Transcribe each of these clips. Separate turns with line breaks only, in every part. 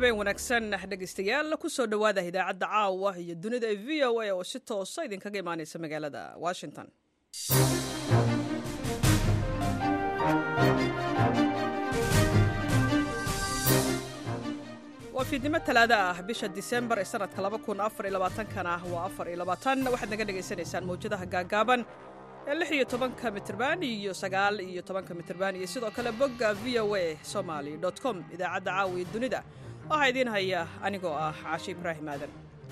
habeen wanaagsan dhegaystayaal ku soo dhowaada idaacadda caawa iyo dunida ee v o a oo si toosa idinkaga imaanaysa magaalada Washington. waa fiidnimo talaada ah bisha Diseembar ee sanadka 2024 ah waa 24 waxaad naga dhageysanaysaan mawjadaha gaagaaban ee 16 mitirban iyo 19 mitirban iyo sidoo kale bogga voasomali.com idaacadda caawa iyo dunida waxaa idiin haya anigoo ah Caashi Ibraahim Aadan.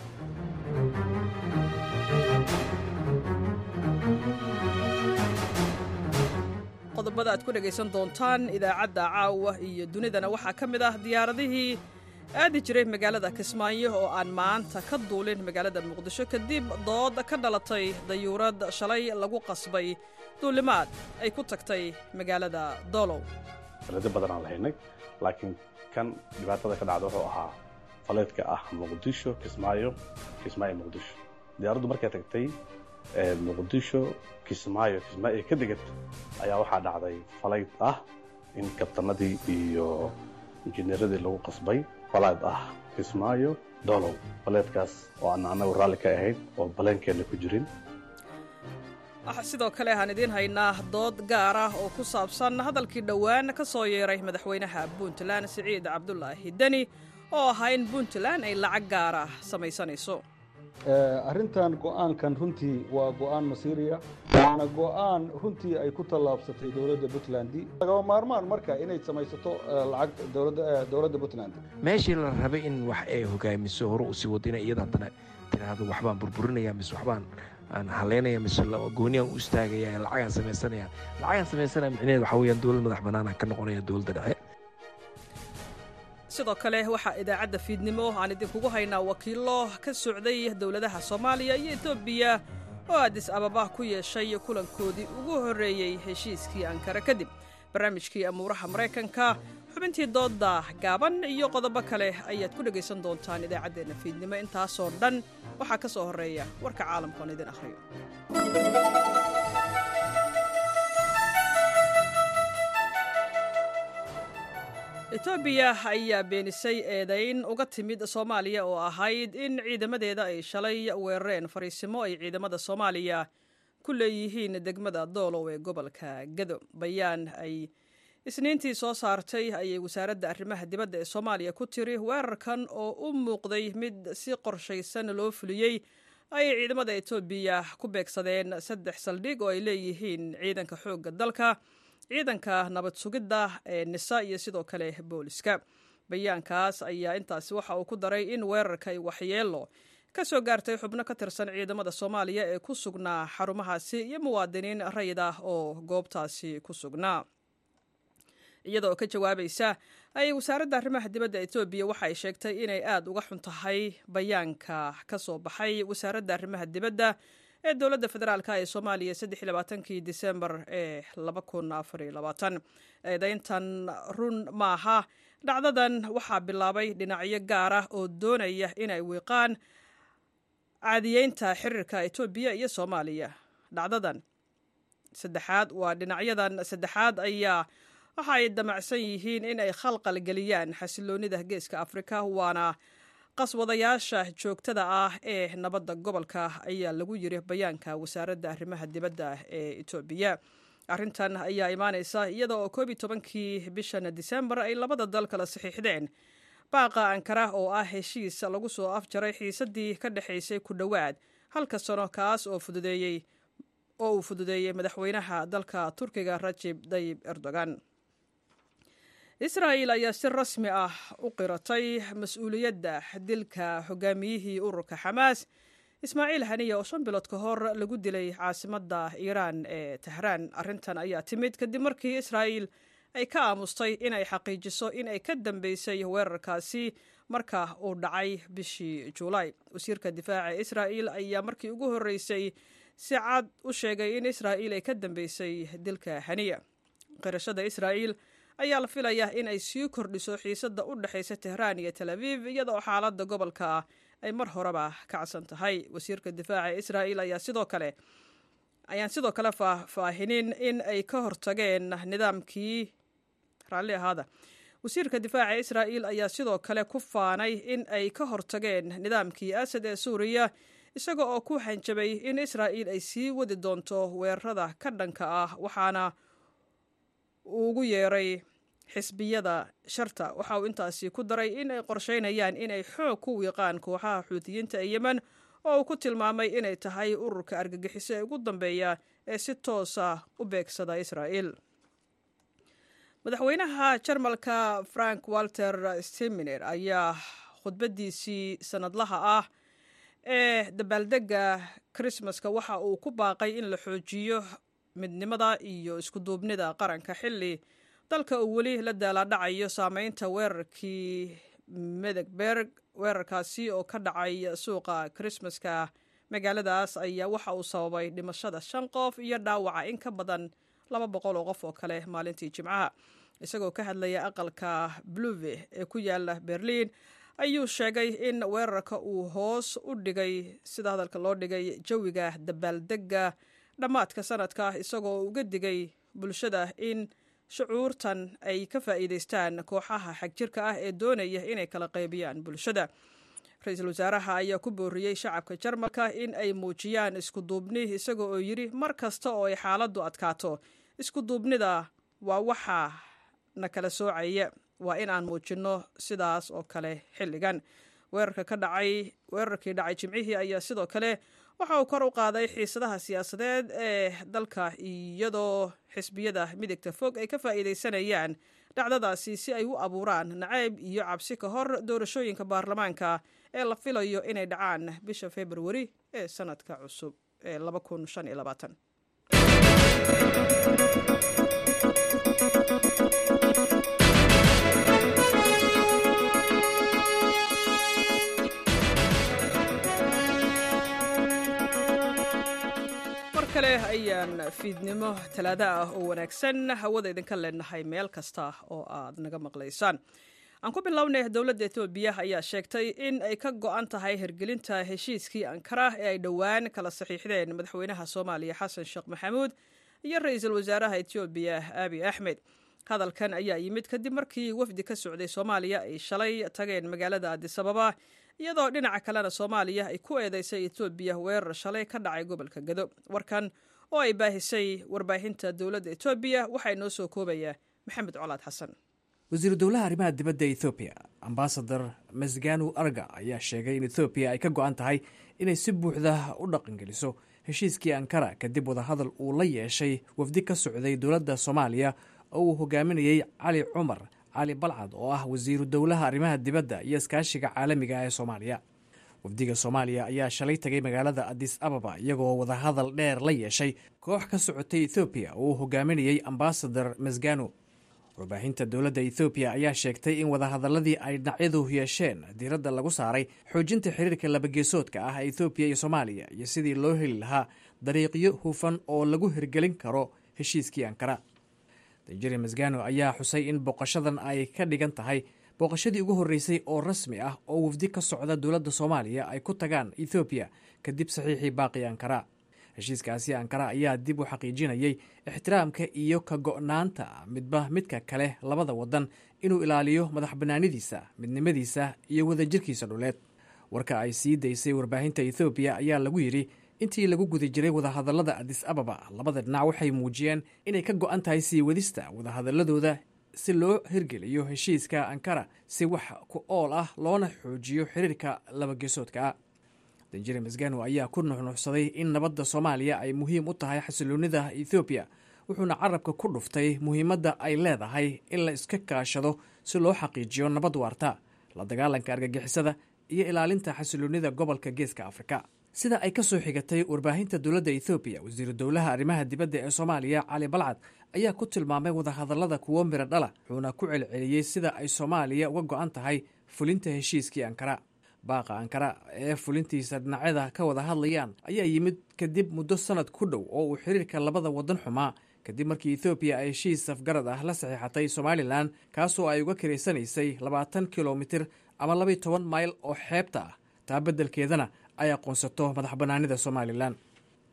qodobada aad ku dhagaysan doontaan idaacadda caawa iyo dunidana waxaa ka mid ah diyaaradihii aadi jiray magaalada Kismaayo oo aan maanta ka duulin magaalada Muqdisho kadib dood ka dhalatay dayuurad shalay lagu qasbay duulimaad ay ku tagtay magaalada Doolow.
Falada badan aan lahaynay laakiin kan dhibaatada ka dhacday wuxuu ahaa faleedka ah Muqdisho Kismaayo Muqdisho. Diyaaraddu markay tagtay Muqdisho Kismaayo ka digad ayaa waxaa dhacday faleed ah in kabtanadii iyo injineeradii lagu qasbay falaad ah Kismaayo Doolow. Faleedkaas oo aan anagu raalli ka ahayn oo baleenkeena ku jirin.
sidoo kale aan idiin haynaa dood gaar ah oo ku saabsan hadalkii dhowaan ka soo yeeray madaxweynaha Puntland Siciid Cabdullaahi Dani oo ahaa in Puntland ay lacag gaar ah samaysanayso.
arrintan go'aankan runtii waa go'aan masiiriya waana go'aan runtii ay ku tallaabsatay dawladda Puntland laga maarmaan marka inay samaysato lacag dawladda Puntland
meeshii la rabay in wax ay hogaamiso hore u sii wadina iyada hadana tiraahdo waxbaan burburinaya mis waxbaan aan haleynaya mis gooniyan u istaagaya lacagan samaysanaya micnaheedu waxa weeyaan dawlad madax bannaan ka noqonaya dawladda dhexe.
sidoo kale waxaa idaacadda fiidnimo aan idinkugu haynaa wakiilo ka socday dawladaha Soomaaliya iyo Itoobiya oo Addis Ababa ku yeeshay kulankoodii ugu horeeyay heshiiskii Ankara kadib barnaamijkii amuuraha Mareykanka xubintii dooda gaaban iyo qodobo kale ayaad ku dhagaysan doontaan idaacadeena fiidnimo intaasoo dhan waxaa ka soo horeeya warka caalamka oo idin akhriyo. Itoobiya ayaa beenisay eedayn uga timid Soomaaliya oo ahayd in ciidamadeeda ay shalay weerareen fariisimo ay ciidamada Soomaaliya ku leeyihiin degmada Doolow ee gobolka Gado. bayaan ay Isniintii soo saartay ayay wasaaradda arrimaha dibadda ee Soomaaliya ku tiri weerarkan oo u muuqday mid si qorshaysan loo fuliyay ay ciidamada Itoobiya ku beegsadeen 3 saldhig oo ay leeyihiin ciidanka xoogga dalka, ciidanka nabad sugidda ee NISA iyo sidoo kale booliska. bayaankaas ayaa intaasi waxa uu ku daray in weerarka ay waxyeelo ka soo gaartay xubno ka tirsan ciidamada Soomaaliya ee ku sugnaa xarumahaasi iyo muwaadiniin rayid ah oo goobtaasi ku sugnaa. iyadoo ka jawaabaysa ay wasaaradda arrimaha dibadda Itoobiya waxa ay sheegtay inay aad uga xun tahay bayaanka ka soo baxay wasaaradda arrimaha dibadda ee dawladda federaalka ee Soomaaliya 23 Diseembar ee 2024. eedayntan run maaha. dhacdadan waxaa bilaabay dhinacyo gaar ah oo doonaya inay wiiqaan caadiyeynta xiriirka Itoobiya iyo Soomaaliya. dhacdadan saddexaad ayaa waxa ay damacsan yihiin in ay khalqal geliyaan xasiloonida Geeska Afrika waana qaswadayaasha joogtada ah ee nabadda gobolka ayaa lagu yiri bayaanka wasaaradda arrimaha dibadda ee Itoobiya. arrintan ayaa imaanaysa iyada oo 12kii bishan Diseembar ay labada dal kala saxiixdeen baaqa Ankara oo ah heshiis lagu soo afjaray xiisadii ka dhaxaysay ku dhawaad halka sano kaas oo uu fududeeyay madaxweynaha dalka Turkiga Recep Tayyip Erdogan. Israa'iil ayaa si rasmi ah u qiratay mas'uuliyadda dilka hogaamiyihii ururka Xamaas Ismaaciil Haniya oo 5 bilood ka hor lagu dilay caasimadda Iiraan ee Tehraan. arrintan ayaa timid kadib markii Israa'iil ay ka aamustay inay xaqiijiso in ay ka dambeysay weerarkaasi marka uu dhacay bishii Juulaay. wasiirka difaaca Israa'iil ayaa markii ugu horeysay si cad u sheegay in Israa'iil ay ka dambeysay dilka Haniya. qirashada Israa'iil ayaa la filayaa in ay sii kordhiso xiisadda u dhaxaysa Tehraan iyo Tel Aviv iyadoo xaaladda gobolka ay mar horeba kacsan tahay. wasiirka difaaca Israa'iil ayaa sidoo kale faahfaahinin in ay ka hortageen nidaamkii wasiirka difaaca israa'iil ayaa sidoo kale ku faanay in ay ka hortageen nidaamkii asad ee suuriya isaga oo ku hanjabay in israa'iil ay sii wadi doonto weerarada ka dhanka ah waxaana uu ugu yeeray xisbiyada sharta. waxa uu intaasi ku daray in ay qorsheynayaan in ay xoog ku wiiqaan kooxaha xuutiyiinta ee yemen oo uu ku tilmaamay inay tahay ururka argagixiso ee ugu dambeeya ee si toosa u beegsada israa'iil. madaxweynaha jarmalka frank walter steinmeier ayaa khudbadiisii sanadlaha ah ee dabaaldega krismaska waxa uu ku baaqay in la xoojiyo midnimada iyo iskuduubnida qaranka xilli dalka uu weli la daalaadhacayo saameynta weerarkii medegberg. weerarkaasi oo ka dhacay suuqa krismaska magaaladaas ayaa waxa uu sababay dhimashada 5 qof iyo dhaawaca in ka badan 200 oo qof oo kale maalintii jimcaha. isagoo ka hadlaya aqalka bluve ee ku yaala berliin ayuu sheegay in weerarka uu hoos u dhigay sida hadalka loo dhigay jawiga dabaaldega dhammaadka sanadka isagoo uga digay bulshada in shucuurtan ay ka faa'iidaystaan kooxaha xagjirka ah ee doonaya inay kala qaybiyaan bulshada. ra-iisul wasaaraha ayaa ku booriyey shacabka jarmalka in ay muujiyaan iskuduubni isagoo oo yidhi mar kasta oo ay xaaladdu adkaato iskuduubnida waa waxa na kala soocaya waa in aan muujinno sidaas oo kale xilligan. weerarkii dhacay jimcihii ayaa sidoo kale waxa uu kor u qaaday xiisadaha siyaasadeed ee dalka iyadoo xisbiyada midigta fog ay ka faa'iidaysanayaan dhacdadaasi si ay u abuuraan nacayb iyo cabsi ka hor doorashooyinka baarlamaanka ee la filayo inay dhacaan bisha februari ee sanadka cusub ee 2025. kale ayaan fiidnimo talaada ah oo wanaagsan hawada idinka leenahay meel kasta oo aad naga maqlaysaan. aan ku bilownay dowladda Itoobiya ayaa sheegtay in ay ka go'an tahay hirgelinta heshiiskii Ankara ee ay dhowaan kala saxiixdeen madaxweynaha Soomaaliya Xasan Sheekh Maxamuud iyo ra'iisul wasaaraha Itoobiya Abiy Ahmed. hadalkan ayaa yimid kadib markii wafdi ka socday Soomaaliya ay shalay tageen magaalada Addis Ababa iyadoo dhinaca kalena Soomaaliya ay ku eedeysay Itoobiya weerar shalay ka dhacay gobolka Gado. warkan oo ay baahisay warbaahinta dowladda Itoobiya waxay noo soo koobaya Maxamed Colaad Xasan.
wasiiru dowlaha arrimaha dibadda Ethiopia Ambassador Mesganu Arga ayaa sheegay in Ethiopia ay ka go'an tahay inay si buuxda u dhaqangeliso heshiiskii Ankara kadib wadahadal uu la yeeshay wafdi ka socday dowladda Soomaaliya oo uu hogaaminayay Cali Cumar Cali Balcad oo ah wasiiru dowlaha arrimaha dibadda iyo iskaashiga caalamiga ee Soomaaliya. wafdiga Soomaaliya ayaa shalay tagay magaalada Addis Ababa iyagoo wadahadal dheer la yeeshay koox ka socotay Ethiopia oo uu hogaaminayay Ambassador Mesganu. warbaahinta dowladda Ethiopia ayaa sheegtay in wadahadaladii ay dhinacyadu yeesheen diiradda lagu saaray xoojinta xiriirka labageesoodka ah ee Ethiopia iyo Soomaaliya iyo sidii loo heli lahaa dariiqyo hufan oo lagu hirgelin karo heshiiskii Ankara. Danjire Mesganu ayaa xusay in booqashadan ay ka dhigan tahay booqashadii ugu horreysay oo rasmi ah oo wafdi ka socda dowladda Soomaaliya ay ku tagaan Ethiopia kadib saxiixii baaqi Ankara. heshiiskaasi Ankara ayaa dib u xaqiijinayay ixtiraamka iyo ka go'naanta midba midka kale labada wadan inuu ilaaliyo madaxbannaanidiisa, midnimadiisa iyo wadajirkiisa dhuleed. warka ay sii daysay warbaahinta Ethiopia ayaa lagu yidhi intii lagu guda jiray wadahadallada Addis Ababa labada dhinac waxay muujiyeen inay ka go'an tahay sii wadista wadahadaladooda si loo hirgeliyo heshiiska Ankara si wax ku ool ah loona xoojiyo xiriirka labageesoodka ah. danjire Mesganu ayaa ku nuxnuxsaday in nabadda Soomaaliya ay muhiim u tahay xasiloonida Ethiopia wuxuuna carabka ku dhuftay muhiimadda ay leedahay in la iska kaashado si loo xaqiijiyo nabad waarta, la dagaalanka argagixisada iyo ilaalinta xasiloonida gobolka Geeska Afrika. sida ay ka soo xigatay warbaahinta dowladda Ethiopia, wasiiru dowlaha arrimaha dibadda ee Soomaaliya Cali Balcad ayaa ku tilmaamay wadahadallada kuwo miro dhala wuxuuna ku celceliyey sida ay Soomaaliya uga go'an tahay fulinta heshiiskii Ankara. baaqa Ankara ee fulintiisa dhinacyada ka wada hadlayaan ayaa yimid kadib muddo sanad ku dhow oo uu xiriirka labada wadan xumaa kadib markii Ethiopia ay heshiis safgarad ah la saxiixatay Somaliland kaasoo ay uga kireysanaysay 20 kilomitir ama 12 mayl oo xeebta ah taa beddelkeedana ay aqoonsato madaxbannaanida Somaliland.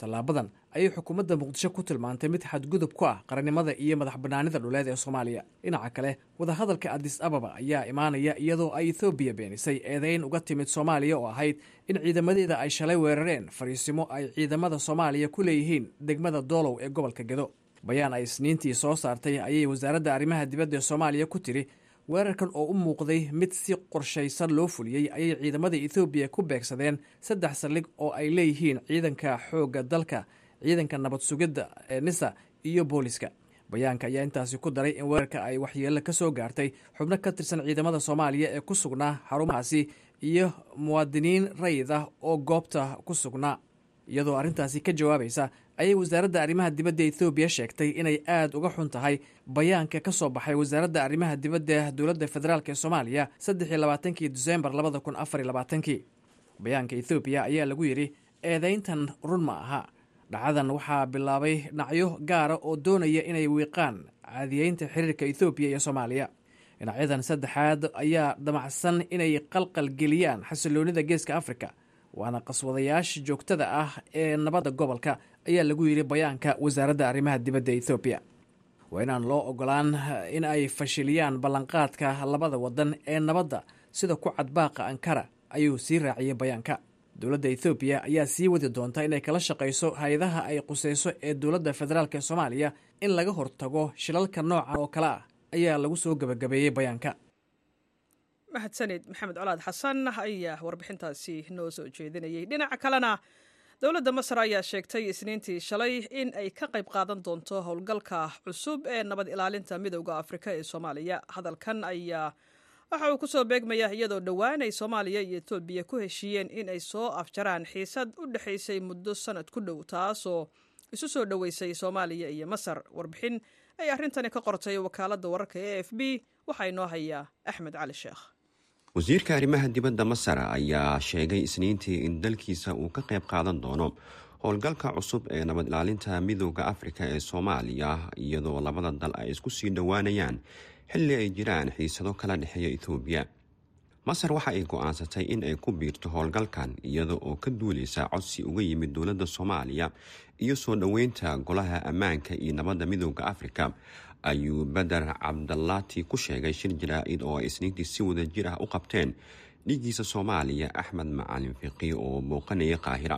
tallaabadan ayay xukuumadda muqdisho ku tilmaantay mid xadgudub ku ah qarannimada iyo madax bannaanida dhuleed ee soomaaliya. dhinaca kale wadahadalka adis ababa ayaa imaanaya iyadoo ay ethoobiya beenisay eedayn uga timid soomaaliya oo ahayd in ciidamadeeda ay shalay weerareen fariisimo ay ciidamada soomaaliya ku leeyihiin degmada doolow ee gobolka gedo. bayaan ay isniintii soo saartay ayay wasaaradda arrimaha dibadda ee soomaaliya ku tiri weerarkan oo u muuqday mid si qorshaysan loo fuliyey ayay ciidamada ethoobiya ku beegsadeen 3 saldhig oo ay leeyihiin ciidanka xoogga dalka, ciidanka nabad sugidda ee nisa iyo booliska. bayaanka ayaa intaasi ku daray in weerarka ay waxyeello ka soo gaartay xubno ka tirsan ciidamada soomaaliya ee ku sugnaa xarumahaasi iyo muwaadiniin rayid ah oo goobta ku sugnaa. iyadoo arrintaasi ka jawaabaysa ayay wasaaradda arrimaha dibadda ethoobiya sheegtay inay aad uga xun tahay bayaanka ka soo baxay wasaaradda arrimaha dibadda dowladda federaalk ee soomaaliya 23 Diseembar 2024. bayaanka ethoobiya ayaa lagu yidhi eedayntan run ma aha. dhacadan waxaa bilaabay dhinacyo gaara oo doonaya inay wiiqaan caadiyeynta xiriirka ethoobiya iyo soomaaliya. dhinacyadan saddexaad ayaa damacsan inay qalqal geliyaan xasiloonida geeska afrika, waana qaswadayaasha joogtada ah ee nabadda gobolka, ayaa lagu yidhi bayaanka wasaaradda arrimaha dibadda ethoobiya. waa inaan loo ogolaan in ay fashiliyaan ballanqaadka labada waddan ee nabadda sida ku cadbaaqa ankara, ayuu sii raaciyey bayaanka. dowladda ethoobiya ayaa sii wadi doonta inay kala shaqayso hay-adaha ay qusayso ee dowladda federaalk ee soomaaliya in laga hortago shilalka noocan oo kale ah, ayaa lagu soo gebagabeeyey bayaanka.
mahadsanid maxamed colaad xasan ayaa warbixintaasi noo soo jeedinayay. dhinaca kalena dowladda masar ayaa sheegtay isniintii shalay in ay ka qayb qaadan doonto howlgalka cusub ee nabad ilaalinta midowda afrika ee soomaaliya. hadalkan ayaa waxa uu ku soo beegmaya iyadoo dhowaan ay soomaaliya iyo etoobiya ku heshiiyeen in ay soo afjaraan xiisad u dhexaysay muddo sanad ku dhow, taasoo isu soo dhoweysay soomaaliya iyo masar. warbixin ay arrintani ka qortay wakaaladda wararka ee AFP waxaa inoo hayaa Axmed Cali Sheekh.
wasiirka arrimaha dibadda masar ayaa sheegay isniintii in dalkiisa uu ka qayb qaadan doono howlgalka cusub ee nabad ilaalinta midowda afrika ee soomaaliya, iyadoo labada dal ay isku sii dhowaanayaan xilli ay jiraan xiisado kala dhexeeya etoobiya. masar waxa ay go'aansatay in ay ku biirto howlgalkan iyada oo ka duuleysa codsi uga yimid dowladda soomaaliya iyo soo dhoweynta golaha ammaanka iyo nabadda midowda afrika, ayuu badar cabdalaati ku sheegay shir jaraa'id oo ay isniintii si wada jir ah u qabteen dhigiisa soomaaliya axmed macalin fiqi oo booqanaya qaahira.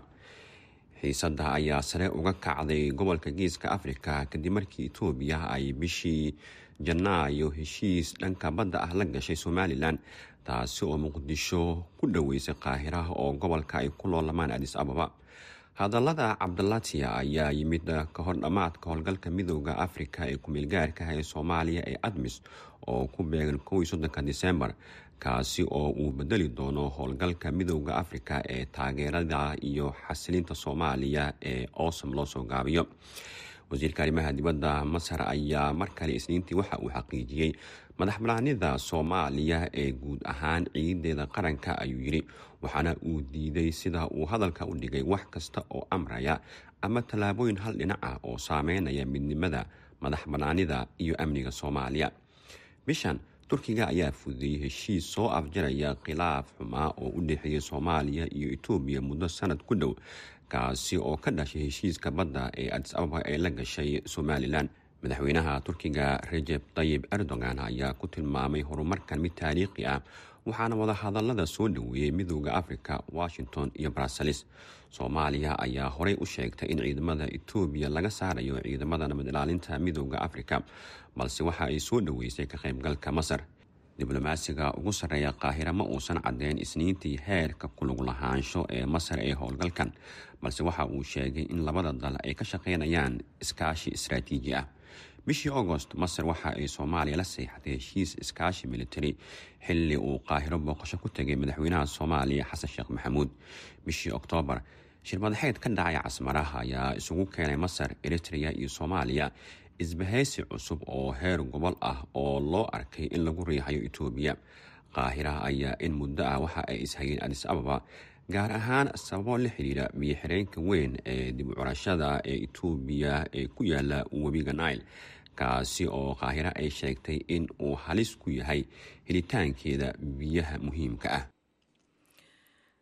xiisadda ayaa sare uga kacday gobolka geeska afrika kadib markii etoobiya ay bishii janaayo heshiis dhanka badda ah la gashay somalilan, taasi oo muqdisho ku dhoweysay qaahira oo gobolka ay ku loolamaan adis ababa. hadallada cabdalatia ayaa yimid ka hor dhammaadka howlgalka midowda afrika ee kumeelgaarka ee soomaaliya ee admis oo ku beegan 13 Diseembar, kaasi oo uu bedeli doono howlgalka midowda afrika ee taageerada iyo xasilinta soomaaliya ee OSOM loo soo gaabiyo. wasiirka arrimaha dibadda masar ayaa mar kale isniintii waxa uu xaqiijiyey madax banaanida soomaaliya ee guud ahaan ciidadeeda qaranka, ayuu yidhi, waxaana uu diiday sida uu hadalka u dhigay wax kasta oo amraya ama tallaabooyin hal dhinac ah oo saameynaya midnimada, madax banaanida iyo amniga soomaaliya. bishan turkiga ayaa fududeeyey heshiis soo afjaraya khilaaf xumaa oo u dhexeeya soomaaliya iyo etoobiya muddo sanad ku dhow, kaasi oo ka dhashay heshiiska badda ee adis ababa ee la gashay somalilan. madaxweynaha turkiga Recep Tayyip Erdogan ayaa ku tilmaamay horumarkan mid taariikhi ah, waxaana wadahadalada soo dhoweeyey midowda afrika, Washington iyo Brussels. soomaaliya ayaa horey u sheegtay in ciidamada etoobiya laga saarayo ciidamada nabad ilaalinta midowda afrika, balse waxa ay soo dhoweysay ka qaybgalka masar. diblomaasiga ugu sarreeya qaahira ma uusan caddeyn isniintii heerka kulug lahaansho ee masar ee howlgalkan, balse waxa uu sheegay in labada dal ay ka shaqaynayaan iskaashi istaraatiiji ah. bishii Agost masar waxa ay soomaaliya la saxiixatay heshiis iskaashi militari xilli uu qaahiro booqasho ku tegay madaxweynaha soomaaliya xasan sheekh maxamuud. bishii Oktoobar shir madaxeed ka dhacay casmaraha ayaa isugu keenay masar, eritrea iyo soomaaliya isbahaysi cusub oo heer gobol ah oo loo arkay in lagu riixayo etoobiya. qaahira ayaa in muddo ah waxa ay ishayeen adis ababa, gaar ahaan sababo la xiriira biyo-xireenka weyn ee dib u curashada ee etoobiya ee ku yaala webiga Nile, kaasi oo qaahira ay sheegtay in uu halis ku yahay helitaankeeda biyaha muhiimka ah.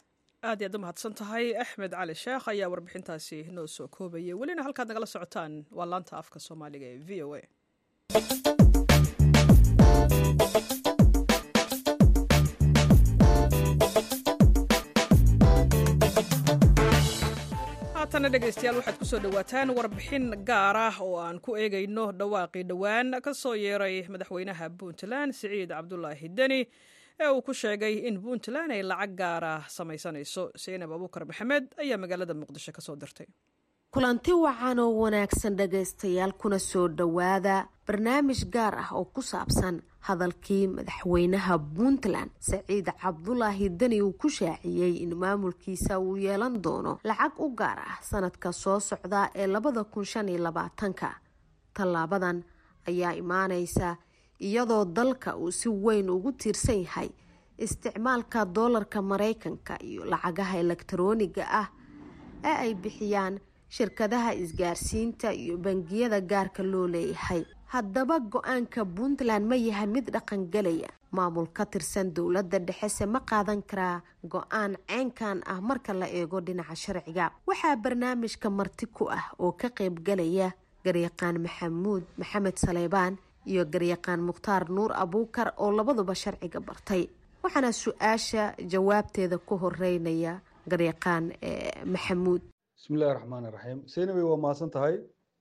aad iyaad u mahadsan tahay axmed cali sheekh ayaa warbixintaasi noo soo koobayay welina halkaad nagala socotaan waa laanta afka soomaaliga ee v o a. haatana dhegaystayaal waxaad ku soo dhowaataan warbixin gaar ah oo aan ku eegayno dhawaaqii dhowaan ka soo yeeray madaxweynaha puntland siciid cabdulaahi deni ee uu ku sheegay in puntland ay lacag gaara samaysanayso. seinab abuukar maxamed ayaa magaalada muqdisho kasoo dirtay.
kulanti wacan oo wanaagsan dhagaystayaal, kuna soo dhowaada barnaamij gaar ah oo ku saabsan hadalkii madaxweynaha puntland siciid cabdulaahi deni uu ku shaaciyey in maamulkiisa uu yeelan doono lacag u gaar ah sanadka soo socda ee 2025. tallaabadan ayaa imaaneysa iyadoo dalka uu si weyn ugu tiirsan yahay isticmaalka doolarka mareykanka iyo lacagaha elektarooniga ah ee ay bixiyaan shirkadaha isgaarsiinta iyo bangiyada gaarka loo leeyahay. haddaba go-aanka puntland ma yahay mid dhaqangelaya? maamul ka tirsan dowladda dhexese ma qaadan karaa go-aan ceynkan ah marka la eego dhinaca sharciga? waxaa barnaamijka marti ku ah oo ka qaybgalaya garyaqaan maxamed saleybaan iyo garyaqaan mukhtaar nuur abuukar oo labaduba sharciga bartay. waxaana su-aasha jawaabteeda ku horeynaya garyaqaan maxamuud.
bismillahi raxmaan iraxiim. seinabay waa mahadsan tahay.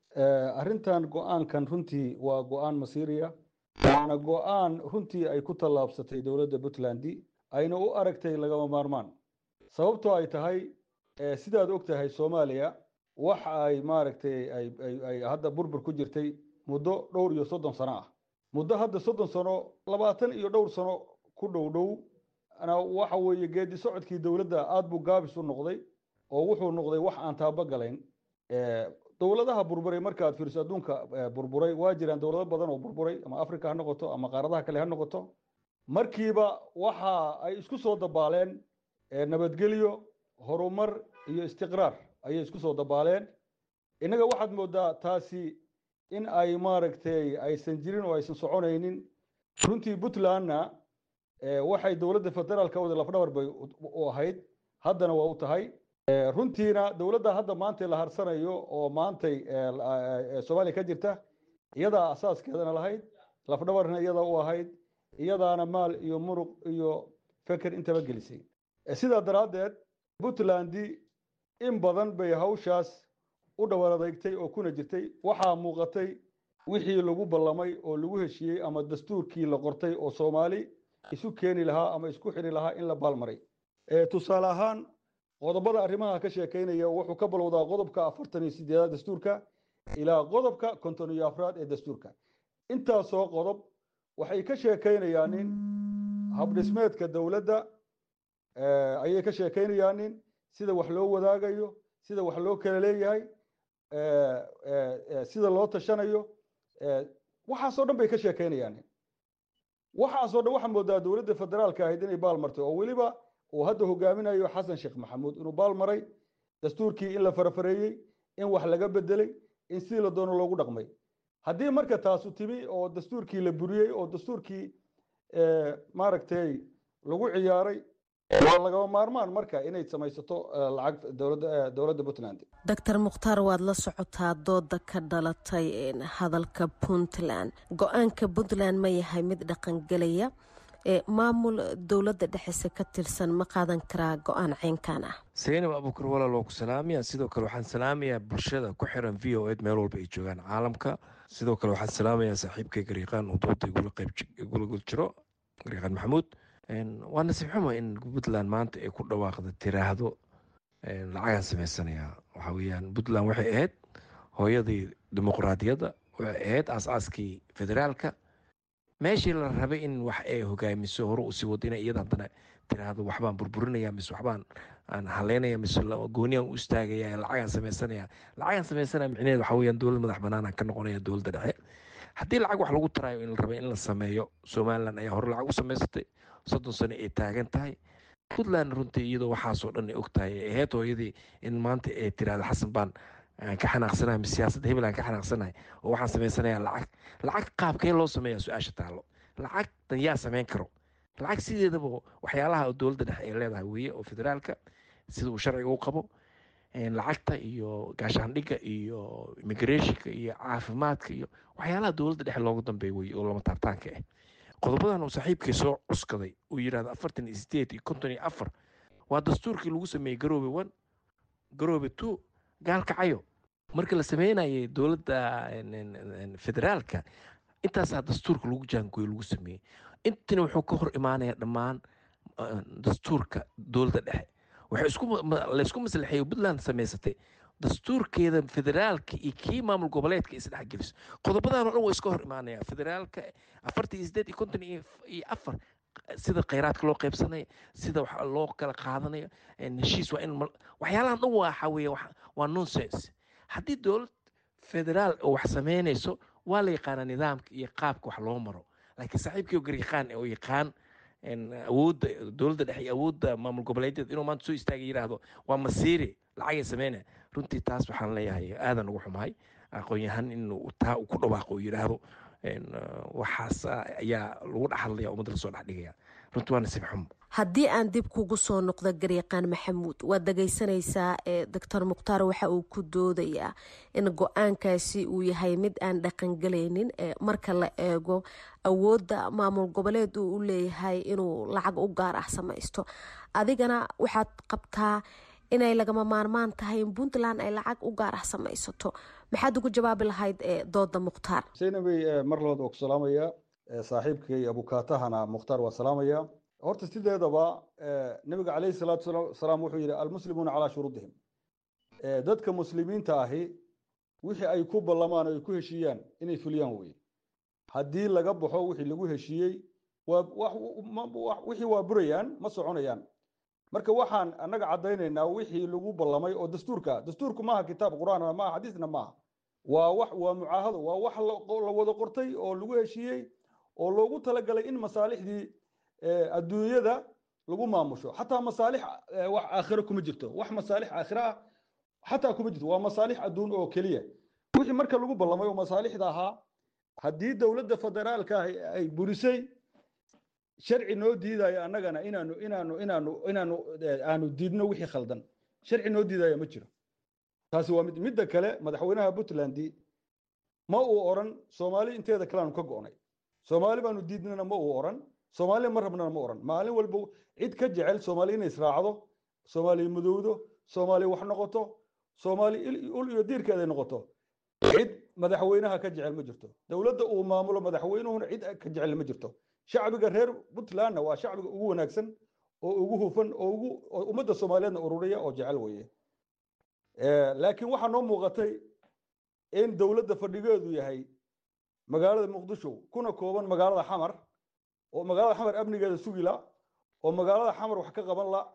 arrintan go-aankan runtii waa go-aan masiiriya, waana go-aan runtii ay ku tallaabsatay dowladda puntland ayna u aragtay lagama maarmaan. sababtoo ay tahay sidaad og tahay soomaaliya waxa ay maaragtay ay hadda burbur ku jirtay muddo dhowr iyo 30 sano ah. muddo hadda 30 sano 20 iyo dhowr sano ku dhow waxa weeye geedi socodkii dowladda aad buu gaabis u noqday oo wuxuu noqday wax aan taabagalayn. dowladaha burburay markaad fiiriso adduunka burburay waa jiraan dowlado badan oo burburay, ama africa ha noqoto ama qaaradaha kale ha noqoto, markiiba waxa ay isku soo dabaaleen nabadgelyo, horumar iyo istiqraar ayay isku soo dabaaleen. innaga waxaad moodaa taasi in ay maaragtay aysan jirin oo aysan soconaynin. runtii puntlandna waxay dowladda federaalka wada lafdhabar bay u ahayd, haddana waa u tahay. runtiina dowladda hadda maanta la harsanayo oo maantay soomaaliya ka jirta iyadaa asaaskeedana lahayd, lafdhabarna iyadaa u ahayd, iyadaana maal iyo muruq iyo feker intaba gelisay. sidaa daraaddeed puntland in badan bay hawshaas u dhawar adeegtay oo kuna jirtay. waxaa muuqatay wixii lagu ballamay oo lagu heshiiyey ama dastuurkii la qortay oo soomaali isu keeni lahaa ama isku xiri lahaa in la baalmaray. tusaale ahaan qodobada arrimaha ka sheekeynaya wuxuu ka balowdaa qodobka 48 dastuurka ilaa qodobka 54 ee dastuurka. intaasoo qodob waxay ka sheekeynayaan in habdhismeedka dowladda ayay ka sheekeynayaan in sida wax loo wadaagayo, sida wax loo kala leeyahay, sida loo tashanayo, waxaasoo dhan bay ka sheekeynayaan. waxaasoo dhan waxaa moodaa dowladda federaalka ahayd inay baalmartay, oo weliba uu hadda hogaaminayo xasan sheekh maxamuud inuu baalmaray dastuurkii, in la farafareeyey, in wax laga bedelay, in sidii la doono loogu dhaqmay. haddii marka taasu timi oo dastuurkii la buriyey oo dastuurkii maaragtay lagu ciyaaray, waa lagama maarmaan marka inay samaysato lacag dowladda puntland.
doctor mukhtaar, waad la socotaa dooda ka dhalatay hadalka puntland. go-aanka puntland ma yahay mid dhaqangelaya? maamul dowladda dhexese ka tirsan ma qaadan karaa go-aan ceynkan ah?
seinab abuukar walaal waa ku salaamaya. sidoo kale waxaan salaamayaa bulshada ku xiran v o ed meel walba ay joogaan caalamka. sidoo kale waxaan salaamayaa saaxiibkay garyaqaan oo dooda igula gul jiro, garyaqaan maxamuud. waa nasiib xumo in puntland maanta ay ku dhawaaqda tiraahdo lacagaan samaysanaya. waxaa weyaan puntland waxay ahayd hooyadii dimuqraadiyadda, waxay ahayd aasaaskii federaalka. meeshii la rabay in wax ay hogaamiso hore usii wado ina iyada haddana tiraahdo waxbaan burburinaya mise waxbaan aan haleynaya mise gooniyaan u istaagaya lacagaan samaysanaya. lacagaan samaysanaya micnaheed waxaa weyaan dowlad madax banaanaan ka noqonaya dowladda dhexe. haddii lacag wax lagu taraayo in la rabay in la sameeyo, somalilan ayaa hore lacag u samaysatay 30 sano ay taagan tahay. puntland runtii iyadoo waxaasoo dhan ay og tahay ay ahayd hooyadii in maanta ay tiraahdo xasan baan aan ka xanaaqsanahay mise siyaasadda hebel aan ka xanaaqsanahay oo waxaan samaysanayaa lacag qaabkee loo sameeyaa su-aasha taallo. lacagtan yaa samayn karo? lacag sideedaba waxyaalaha dowladda dhexe ay leedahay weeye oo federaalka sida uu sharciga u qabo, lacagta iyo gaashaandhigga iyo immigrationka iyo caafimaadka iyo waxyaalaha dowladda dhexe loogu dambeeya wey oo lama taabtaanka ah. qodobadan uu saaxiibkii soo cuskaday uu yidhahdo 48 iyo 54 waa dastuurkii lagu sameeyey garoobe 1 garoobe 2 gaalkacayo markii la sameynayay dowladda federaalka. intaasaa dastuurka lagu jaangooyo lagu sameeyey. intina wuxuu ka hor imaanaya dhammaan dastuurka dowladda dhexe. laysku maslaxeeyo puntland samaysatay dastuurkeeda federaalka iyo kii maamul goboleedka isdhexgeliso. qodobadan oo dhan waa iska hor imaanaya. federaalka 48 iyo 54 sida kheyraadka loo qaybsanayo, sida wax loo kala qaadanayo, heshiis waa in waxyaalahan dhan waxa weeye waa nonsense. haddii dowlad federaal oo wax samaynayso waa la yaqaanaa nidaamka iyo qaabka wax loo maro. laakiin saaxiibkii oo garyaqaan oo yaqaan awoodda dowladda dhexe iyo awoodda maamul goboleedyada inuu maanta soo istaaga yidhaahdo waa masiiri lacagay sameynaya. runtii taas waxaan leeyahay aadan ugu xumahay aqoon-yahan inuu taa ku dhawaaqo oo yidhaahdo waxaas ayaa lagu dhexadlaya ummadda lasoo dhexdhigaya. runtii waa nasiib xumo.
haddii aan dib kugu soo noqdo garyaqaan maxamuud, waad dhagaysanaysaa doctor mukhtaar waxa uu ku doodayaa in go-aankaasi uu yahay mid aan dhaqangelaynin marka la eego awoodda maamul goboleed uu u leeyahay inuu lacag u gaar ah samaysto. adigana waxaad qabtaa inay lagama maarmaan tahay in puntland ay lacag u gaar ah samaysato. maxaad ugu jawaabi lahayd dooda mukhtaar?
zaynabay mar labaad waa ku salaamaya. saaxiibkay abukaatahana mukhtaar waa salaamaya. horta sideedaba nabiga calayhi salaatu wasalaam wuxuu yidhi almuslimuuna calaa shuruudihim. dadka muslimiinta ahi wixii ay ku ballamaan oo ay ku heshiiyaan inay fuliyaan weye. haddii laga baxo wixii lagu heshiiyey wixii waa burayaan, ma soconayaan. marka waxaan annaga caddaynaynaa wixii lagu ballamay oo dastuurku maaha kitaab qur'aan maaha xadiisna maaha. waa mucaahado, waa wax la wada qortay oo lagu heshiiyey oo loogu talagalay in masaalixdii adduunyada lagu maamusho. xataa masaalix wax aakhiro kuma jirto, wax masaalix aakhiro ah xataa kuma jirto, waa masaalix adduun oo keliya. wixii marka lagu ballamay oo masaalixda ahaa haddii dowladda federaalka ay burisay, sharci noo diidaya annagana aanu diidno wixii khaldan. sharci noo diidaya ma jiro. taasi waa midda kale. madaxweynaha puntland ma uu oran soomaali inteeda kale aanu ka go'nay, soomaali baanu diidnana ma uu oran, soomaali ma rabnana ma oran. maalin walba cid ka jecel soomaali inay israacdo, soomaali madowdo, soomaali wax noqoto, soomaali ul iyo diirkeeda noqoto, cid madaxweynaha ka jecel ma jirto. dowladda uu maamulo madaxweynuhuna cid ka jecel ma jirto. shacbiga reer puntlandna waa shacbiga ugu wanaagsan oo ugu hufan oo ummadda soomaaliyeedna ururiya oo jecel weye. laakiin waxaa noo muuqatay in dowladda fadhigeedu yahay magaalada muqdisho kuna kooban magaalada xamar, oo magaalada xamar amnigeeda sugila, oo magaalada xamar wax ka qaban la.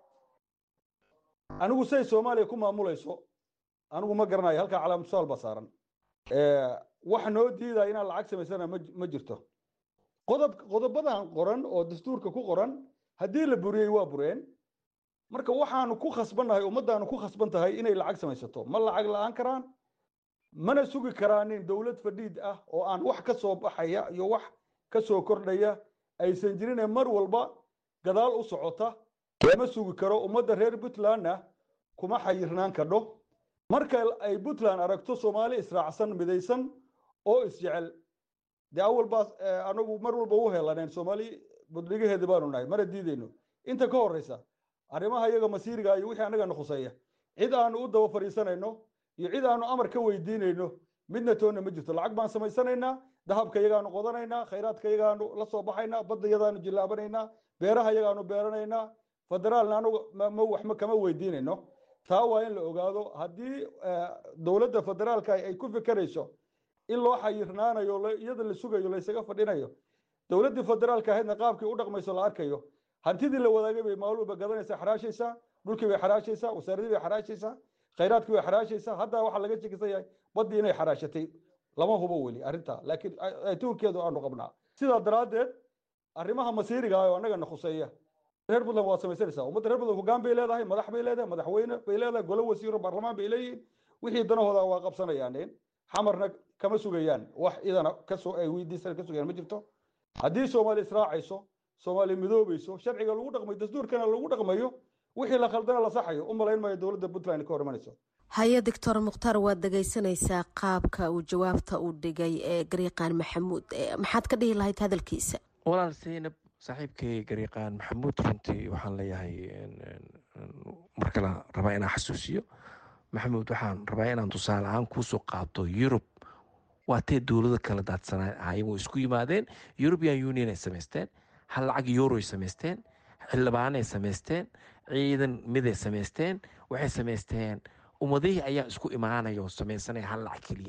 anigu say soomaaliya ku maamulayso anigu ma garanayo. halkaa calaamad su'aal baa saaran. wax noo diidaya inaan lacag samaysana ma jirto. qodobadan qoran oo dastuurka ku qoran haddii la buriyey waa bureen. marka waxaanu ku khasbannahay, ummaddaanu ku khasban tahay inay lacag samaysato. ma lacag la'aan karaan, mana sugi karaanin dowlad fadhiid ah oo aan wax ka soo baxaya iyo wax ka soo kordhaya aysan jirinee mar walba gadaal u socota. lama sugi karo. ummadda reer puntlandna kuma xayirnaan kadho. marka ay puntland aragto soomaali israacsan, midaysan oo isjecel, dee awal baas anagu mar walba u helaneen soomaali budligaheeda baanu nahay, mana diidayno. inta ka horeysa arrimaha iyaga masiiriga iyo wixii annagana khuseeya cid aanu u daba fadhiisanayno iyo cid aanu amar ka weydiinayno midna toonna ma jirto. lacag baan samaysanaynaa, dahabka iyagaanu qodanaynaa, khayraadka iyagaanu la soo baxaynaa, badda iyadaanu jillaabanaynaa, beeraha iyagaanu beeranaynaa. federaalna anagu waxma kama weydiinayno. taa waa in la ogaado. haddii dowladda federaalka ay ku fikerayso in loo xayirnaanayo iyada la sugayo laysaga fadhinayo, dowladdii federaalka ahaydna qaabkii u dhaqmayso la arkayo. hantidii la wadaagay bay maalin walba gadanaysaa, xaraashaysaa, dhulkii bay xaraashaysaa, wasaaradii bay xaraashaysaa, khayraadkii bay xaraashaysaa. hadda waxaa laga shekisan yahay baddii inay xaraashatay. lama hubo weli arrintaa, laakiin tuurkeedu aanu qabnaa. sidaa daraaddeed arrimaha masiiriga ah oo annagana khuseeya reer puntland waa samaysanaysaa. ummadda reer puntland hoggaan bay leedahay, madax bay leedahay, madaxweyne bay leedahay, golo wasiiro baarlamaan bay leeyihiin. wixii danahooda waa qabsanayaan. xamarna kama sugayaan wax idana ay weydiisan ka sugayaan ma jirto. haddii soomaali israacayso, soomaali midoobayso, sharciga lagu dhaqmayo, dastuurkana lagu dhaqmayo, wixii la khaldana la saxayo u malayn maayo dowladda puntland ka hor imanayso.
haye doctor mukhtaar waad dhegaysanaysaa qaabka uu jawaabta u dhigay ee garyaqaan maxamuud, maxaad ka dhihi lahayd hadalkiisa?
walaal Zeynab, saaxiibkay garyaqaan maxamuud runtii waxaan leeyahay markala rabaa inaan xasuusiyo maxamuud, waxaan rabaa inaan tusaale ahaan kuusoo qaato Yurub. waa tee dowlado kala daadsanaa ayagu isku yimaadeen, European Union ay samaysteen, hal lacag euro ay samaysteen, xildhibaanay samaysteen, ciidan miday samaysteen, waxay samaysteen ummadihii ayaa isku imaanaya oo samaysanaya hal lacag keliya.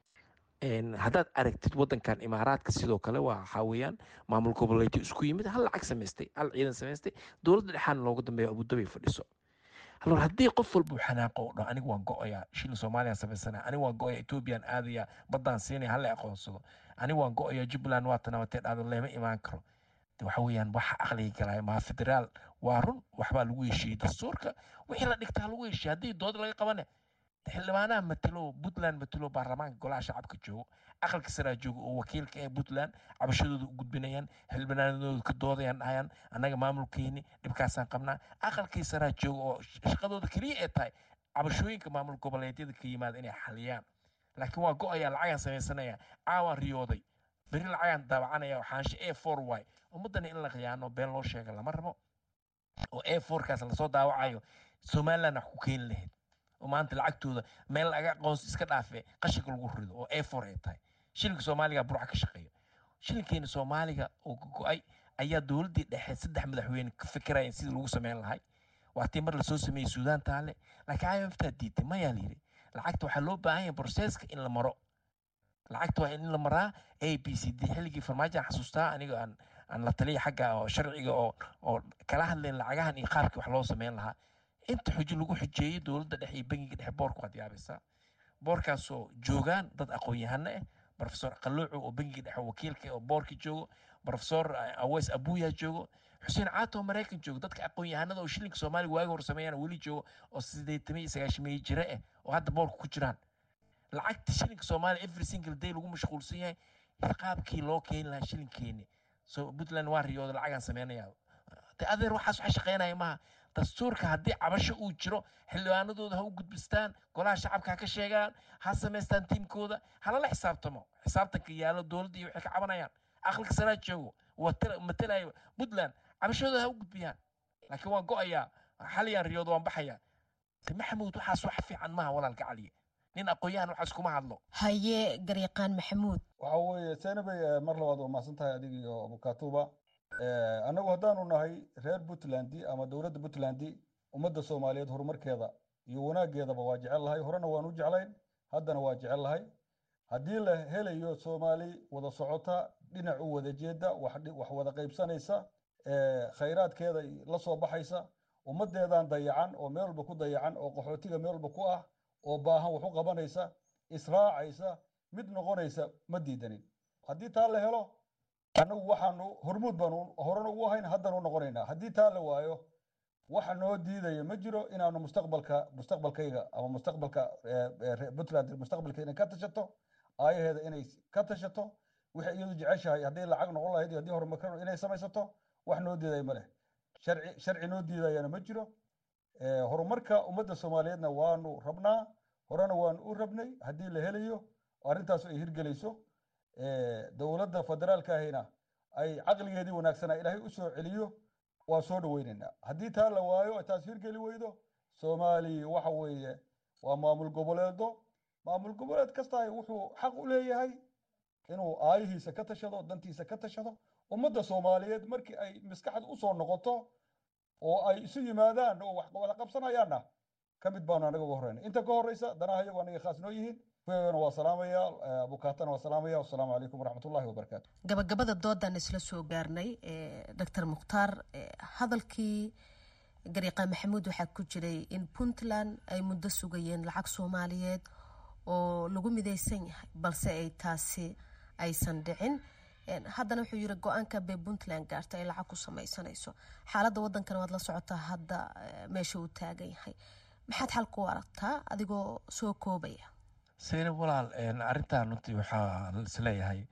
haddaad aragtid wadankan imaaraadka sidoo kale waxaa weeyaan maamul goboleedyo isku yimid, hal lacag samaystay, hal ciidan samaystay, dowladda dhexaana loogu dambeeya Abudabi fadhiso. halo haddii qof walba xanaaqo oo dhan anigu waan go'ayaa shilin Soomaaliya samaysana, anigu waan go'ayaa Ethiopian aadaya baddaan siinaya hal aqoonsado, anigu waan go'ayaa Jubbaland waa tanaawatee dhacdo leema imaan karo. waxa weeyaan waxa aqliga galaya ma federaal waa run waxbaa lagu heshiiyey dastuurka wixii la dhigtaa lagu heshiiyey. haddii dood laga qabane xildhibaanaha matalo Puntland matalo baarlamaanka golaha shacabka joogo, aqalka sare joogo oo wakiilka ee Puntland cabashadooda u gudbinayaan, xildhibaanadooda ka doodayaan, dhahayaan annaga maamulkeeni dhibkaasaan qabnaa. aqalkii sare joogo oo shaqadooda kaliya ee tahay cabashooyinka maamul goboleedyada ka yimaada inay xaliyaan. laakiin waa go'ayaa lacagaan samaysanaya, caawaan riyooday, beri lacagaan daawacanaya waxaanshe A4Y. ummadana in la khiyaano been loo sheega lama rabo, oo A4kaas lasoo daawacayo Somaliland wax ku keeni lahayd oo maanta lacagtooda meel laga aqoonsi iska dhaafee qashinka lagu rido oo A4 ay tahay. shilinka Soomaaliga burca ka shaqeeyo, shilinkeena Soomaaliga oo go'ay ayaa dowladdii dhexe 3 madaxweyne ka fikirayeen sidii lagu sameyn lahay. waa tii mar lasoo sameeyey Suudaan taale, laakiin IMF taa diiday mayaa layidhi lacagta waxaa loo baahan yahay processka in la maro. lacagta waa in la maraa ABCD. xilligii farmaajo xasuustaa aniga aan la taliya xagga oo sharciga oo kala hadleen lacagahan iyo qaabkii wax loo sameyn lahaa. inta xujo lagu xujeeyay dowladda dhexe iyo bangiga dhexe boorka waad yaabaysaa. boorkaasoo joogaan dad aqoon-yahano ah, professor Qalluucu oo bangiga dhexe wakiilka oo boorka joogo, professor Aweys Abuya joogo, xuseen Caato Mareykan joogo. dadka aqoon-yahanada oo shilinka Soomaaliga waaga hor sameeyaan weli joogo oo 89 jira ah oo hadda boorka ku jiraan. lacagta shilinka Soomaaliya every single day lagu mashquulsan yahay qaabkii loo keeni lahaa shilinkeeni. so Puntland waa riyooda lacagaan sameynaya. adeer waxaas waxa shaqeynaya maaha. dastuurka haddii cabasho uu jiro xildhibaanadooda ha u gudbistaan, golaha shacabka ha ka sheegaan, ha samaystaan tiimkooda, halala xisaabtamo. xisaabtanka yaalo dowladda iyo waxay ka cabanayaan. aqalka sare joogo matalayo Puntland cabashadooda ha u gudbiyaan. laakiin waan go'ayaa xaliyaan riyooda waan baxayaa. maxamuud waxaas wax fiican maaha walaalka cali, nin aqoon-yahan waxaas kuma hadlo.
haye garyaqaan maxamuud.
waxa weeye Zeynabay mar labaad waa mahadsan tahay adiga iyo Abukaatuba. annagu haddaanu nahay reer Puntland ama dowladda Puntland, ummadda Soomaaliyeed horumarkeeda iyo wanaaggeedaba waa jecel lahay, horena waan u jeclayn, haddana waa jecel lahay. haddii la helayo Soomaali wada socota, dhinac u wada jeeda, wax wada qaybsanaysa, khayraadkeeda la soo baxaysa, ummaddeedaan dayacan oo meel walba ku dayacan, oo qaxootiga meel walba ku ah, oo baahan wax u qabanaysa, israacaysa, mid noqonaysa ma diidanin. haddii taa la helo annagu waxaanu hormuud baanu horena ugu ahayn, haddana u noqonaynaa. haddii taa la waayo waxa noo diidaya ma jiro inaanu mustaqbalkayga ama mustaqbalka Puntland mustaqbalkeena ka tashato, aayaheeda inay ka tashato, wixii iyadu jeceshahay haddii lacag noqon lahayd iyo haddii horumarkan inay samaysato, wax noo diidaya ma leh. sharci noo diidayana ma jiro. horumarka ummadda Soomaaliyeedna waanu rabnaa, horena waanu u rabnay. haddii la helayo arrintaas ay hirgelayso, dowladda federaalka ahina ay caqligeedii wanaagsanaa ilaahay u soo celiyo, waa soo dhaweynaynaa. haddii taa la waayo taas hirgeli weydo, Soomaaliya waxa weeye waa maamul goboleedo. maamul goboleed kasta wuxuu xaq u leeyahay inuu aayihiisa ka tashado, dantiisa ka tashado. ummadda Soomaaliyeed markii ay maskaxda u soo noqoto oo ay isu yimaadaan oo wax wada qabsanayaanna ka mid baanu anaga uga horreynay. inta ka horreysa danaha iyagu anaga khaas noo yihiin. waa salaamaya, Abukaatana waa salaamaya. wasalaamu calaykum waraxmatullaahi wabarakaatu.
gabagabada doodaan isla soo gaarnay. Dr. Mukhtaar, hadalkii garyaqaan maxamuud waxaa ku jiray in Puntland ay muddo sugayeen lacag Soomaaliyeed oo lagu midaysan yahay, balse ay taasi aysan dhicin. haddana wuxuu yiri go-aanka bay Puntland gaartay ay lacag ku samaysanayso. xaaladda waddankana waad la socotaa hadda meesha uu taagan yahay. maxaad xal ku aragtaa adigoo soo koobaya?
Zeynab walaal, arrintan runtii waxaa isleeyahay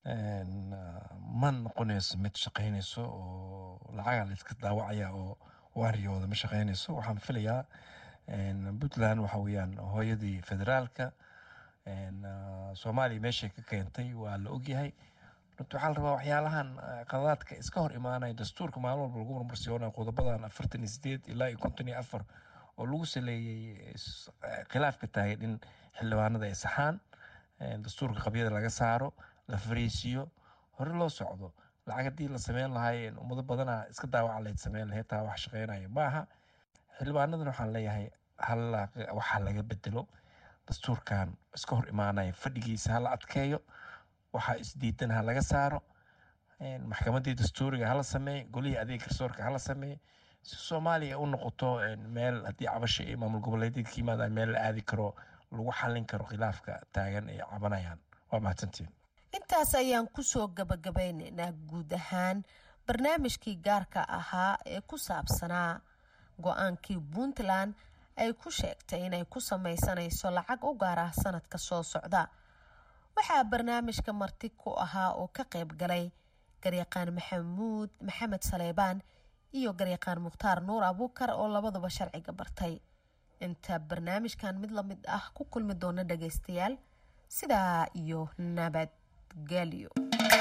ma noqonayso mid shaqaynayso oo lacaga la iska daawacaya oo waan riyooda ma shaqeynayso. waxaan filayaa puntland waxa weeyaan hooyadii federaalka soomaaliya meeshay ka keentay waa la ogyahay. runtii waxaa la rabaa waxyaalahan qadaadka iska hor imaanaya dastuurka maalin walba lagu marmarsiyoonaya qodobadan 48 ilaa 54 oo lagu saleeyey khilaafka taagan in xildhibaanada ay saxaan, dastuurka qabyada laga saaro, la fariisiyo, hore loo socdo. lacag haddii la sameyn lahay ummado badana iska daawaca layd sameyn lahay, taa wax shaqeynaya maaha. xildhibaanadan waxaan leeyahay waxaa laga bedelo dastuurkan iska hor imaanaya fadhigiisa hala adkeeyo, waxaa isdiidan ha laga saaro, maxkamadii dastuuriga hala sameeyo, golihii adeeg garsoorka hala sameeyo, si soomaaliya u noqoto meel haddii cabasho iyo maamul goboleedyada ka yimaadaan meel la aadi karo, lagu xallin karo khilaafka taagan ay cabanayaan. waa mahadsantiin.
intaas ayaan kusoo gabagabaynaynaa guud ahaan barnaamijkii gaarka ahaa ee ku saabsanaa go-aankii puntland ay ku sheegtay inay ku sameysanayso lacag u gaar ah sanadka soo socda. waxaa barnaamijka marti ku ahaa oo ka qayb galay garyaqaan maxamed saleebaan iyo garyaqaan mukhtaar nuur abuukar oo labaduba sharciga bartay. inta barnaamijkan mid lamid ah ku kulmi doona dhagaystayaal, sidaa iyo nabadgelyo.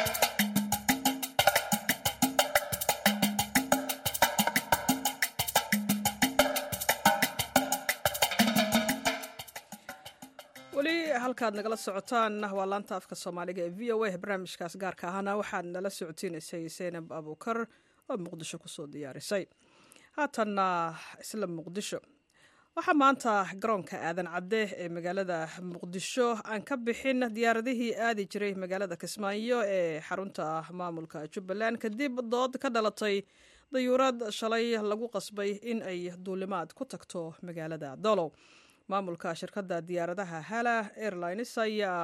weli halkaad nagala socotaan waa laanta afka soomaaliga ee v o a. barnaamijkaas gaarka ahana waxaad nala socodsiinaysay seynab abuukar oo muqdisho kusoo diyaarisay. haatanna isla muqdisho, waxaa maanta garoonka aadan cadde ee magaalada muqdisho aan ka bixin diyaaradihii aadi jiray magaalada kismaayo ee xarunta maamulka jubbaland kadib dood ka dhalatay dayuurad shalay lagu qasbay in ay duulimaad ku tagto magaalada dolow. maamulka shirkadda diyaaradaha hala airlines ayaa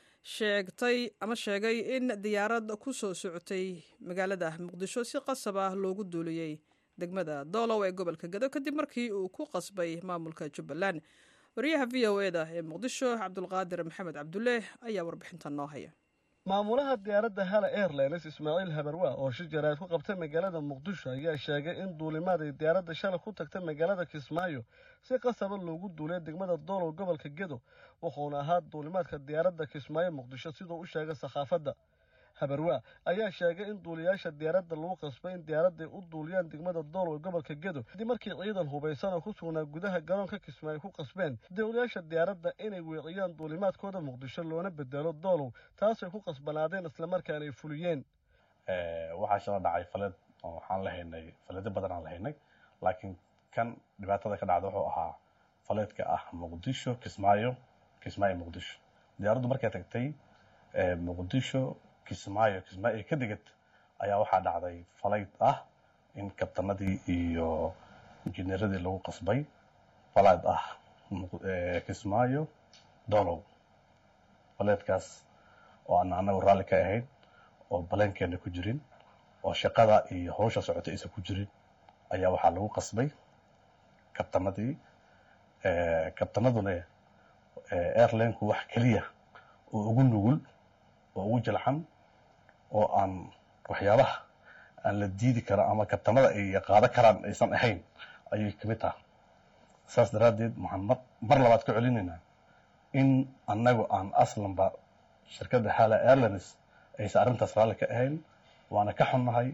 sheegay in diyaarad ku soo socotay magaalada muqdisho si qasab ah loogu duuliyey degmada dolow ee gobolka Gedo kadib markii uu ku qasbay maamulka Jubbaland. wariyaha v o eda ee muqdisho cabdulqaadir maxamed cabdulle ayaa warbixintan noo haya.
maamulaha diyaaradda hala airlines ismaaciil habarwa oo shir jaraa'id ku qabtay magaalada muqdisho ayaa sheegay in duulimaad ay diyaaradda shalay ku tagtay magaalada kismaayo si qasaba loogu duuliyay degmada dolow gobolka Gedo, wuxuuna ahaa duulimaadka diyaaradda kismaayo muqdisho sidoo u sheegay saxaafadda. habarwa ayaa sheegay in duuliyaasha diyaaradda lagu qasbay in diyaaradday u duuliyaan degmada dolow gobolka Gedo kadib markii ciidan hubaysan oo ku sugnaa gudaha garoonka kismaayo ku qasbeen duuliyaasha diyaaradda inay weeciyaan duulimaadkooda muqdisho loona bedelo dolow, taasay ku qasbanaadeen isla markaana ay fuliyeen.
waxaa shala dhacay falad oo waxaan lahaynay falado badan aan lahaynay, laakiin kan dhibaatada ka dhacda wuxuu ahaa faladka ah muqdisho kismaayo muqdisho. diyaaraddu markay tagtay muqdisho kismaayo ka digad ayaa waxaa dhacday falayd ah in kabtanadii iyo injineeradii lagu qasbay falayd ah kismaayo dolow. falaydkaas oo aan anagu raalli ka ahayn, oo baleenkeena ku jirin, oo shaqada iyo hawsha socota aysan ku jirin, ayaa waxaa lagu qasbay kabtanadii. kabtanaduna airlineku wax keliya oo ugu nugul oo ugu jilcan oo aan waxyaabaha aan la diidi karo ama kabtanada ay qaado karaan aysan ahayn ayay ka mid tahay. saas daraaddeed waxaan mar labaad ka celinaynaa in annagu aan aslanba shirkadda hala airlines aysan arrintaas raalli ka ahayn, waana ka xunnahay.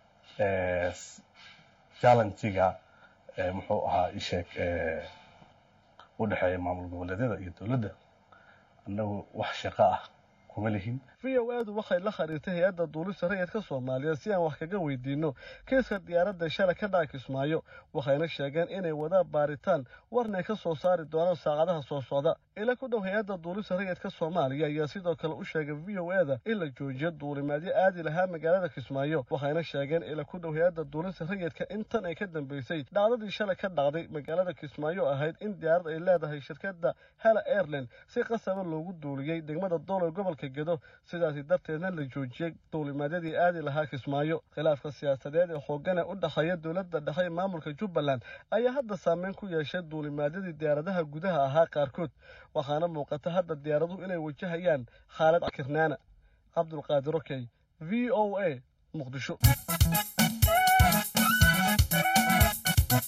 challenge-ga muxuu ahaa isheeg u dhexeeya maamul goboleedyada iyo dowladda, annagu wax shaqo ah kuma lihin.
VOAdu waxay la xiriirtay hay'adda duulista rayidka Soomaaliya si aan wax kaga weydiino kiiska diyaaradda shalay ka dhacay Kismaayo, waxayna sheegeen inay wada baaritaan warnay ka soo saari doonaan saacadaha soo socda. ila ku dhow hay'adda duulista rayidka Soomaaliya ayaa sidoo kale u sheegay VOAda in la joojiyo duulimaadyo aadi lahaa magaalada Kismaayo, waxayna sheegeen ila ku dhow hay'adda duulista rayidka intan ay ka dambeysay dhacdadii shalay ka dhacday magaalada Kismaayo ahayd in diyaarad ay leedahay shirkadda Hala Airline si qasab loogu duuliyay degmada Dolow gobolka Gedo, sidaas darteedna la joojiyay duulimaadyadii aadi lahaa Kismaayo. khilaafka siyaasadeed ee xooggan u dhaxeeya dowladda dhexe ee maamulka Jubbaland ayaa hadda saameyn ku yeeshay duulimaadyadii diyaaradaha gudaha ahaa qaarkood, waxaana muuqata hadda diyaaraduhu inay wajahayaan xaalad kirnaana. Cabdulqaadir Okey, VOA, Muqdisho.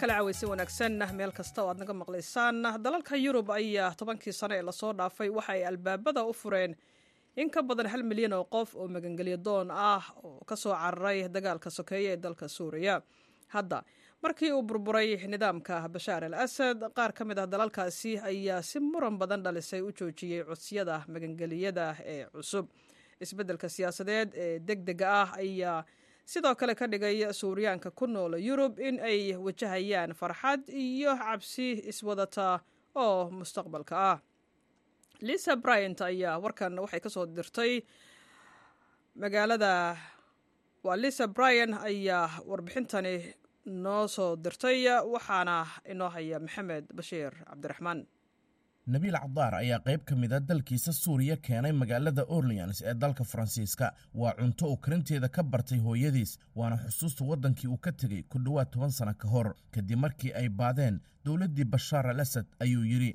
kale cawaysi wanaagsan meel kasta oo aad naga maqlaysaan. dalalka Yurub ayaa 10kii sano ee lasoo dhaafay waxa ay albaabada u fureen in ka badan 1 milyan oo qof oo magangelyo doon ah oo ka soo cararay dagaalka sokeeye ee dalka Suuriya. Hadda markii uu burburay nidaamka Bashar al-Assad, qaar ka mid ah dalalkaasi ayaa si muran badan dhalisay u joojiyay codsiyada magangelyada ee cusub. Isbeddelka siyaasadeed ee degdega ah ayaa sidoo kale ka dhigay Suuriyaanka ku nool Yurub in ay wajahayaan farxad iyo cabsi iswadata oo mustaqbalka ah. Lisa Bryant ayaa warkan waxay ka soo dirtay magaalada Lisa Bryant ayaa warbixintani noo soo dirtay waxaana inoo haya Maxamed Bashiir Cabdiraxmaan.
Nabil Cadaar ayaa qayb ka mid ah dalkiisa Suuriya keenay magaalada Orleans ee dalka Faransiiska. Waa cunto uu karinteeda ka bartay hooyadiis, waana xusuusta wadankii uu ka tegay ku dhawaad 10 sano ka hor kadib markii ay baadeen dowladdii Bashar al-Assad. Ayuu yiri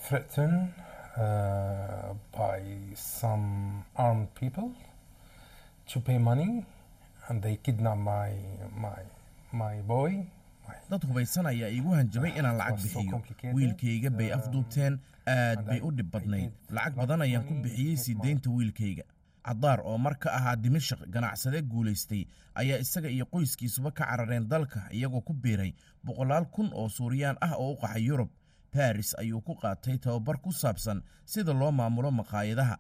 by some armed people to pay money and they kidnap my boy.
dad hubaysan ayaa iigu hanjabay inaan lacag bixiyo. wiilkayga bay afduubteen, aad bay u dhib badnayd. lacag badan ayaan ku bixiyey sii deynta wiilkayga. Cadaar oo marka ahaa Dimashq ganacsade guulaystay ayaa isaga iyo qoyskiisuba ka carareen dalka iyagoo ku biiray 100,000 oo Suuriyaan ah oo u qaxay Yurub. Paris ayuu ku qaatay tababar ku saabsan sida loo maamulo maqaayadaha.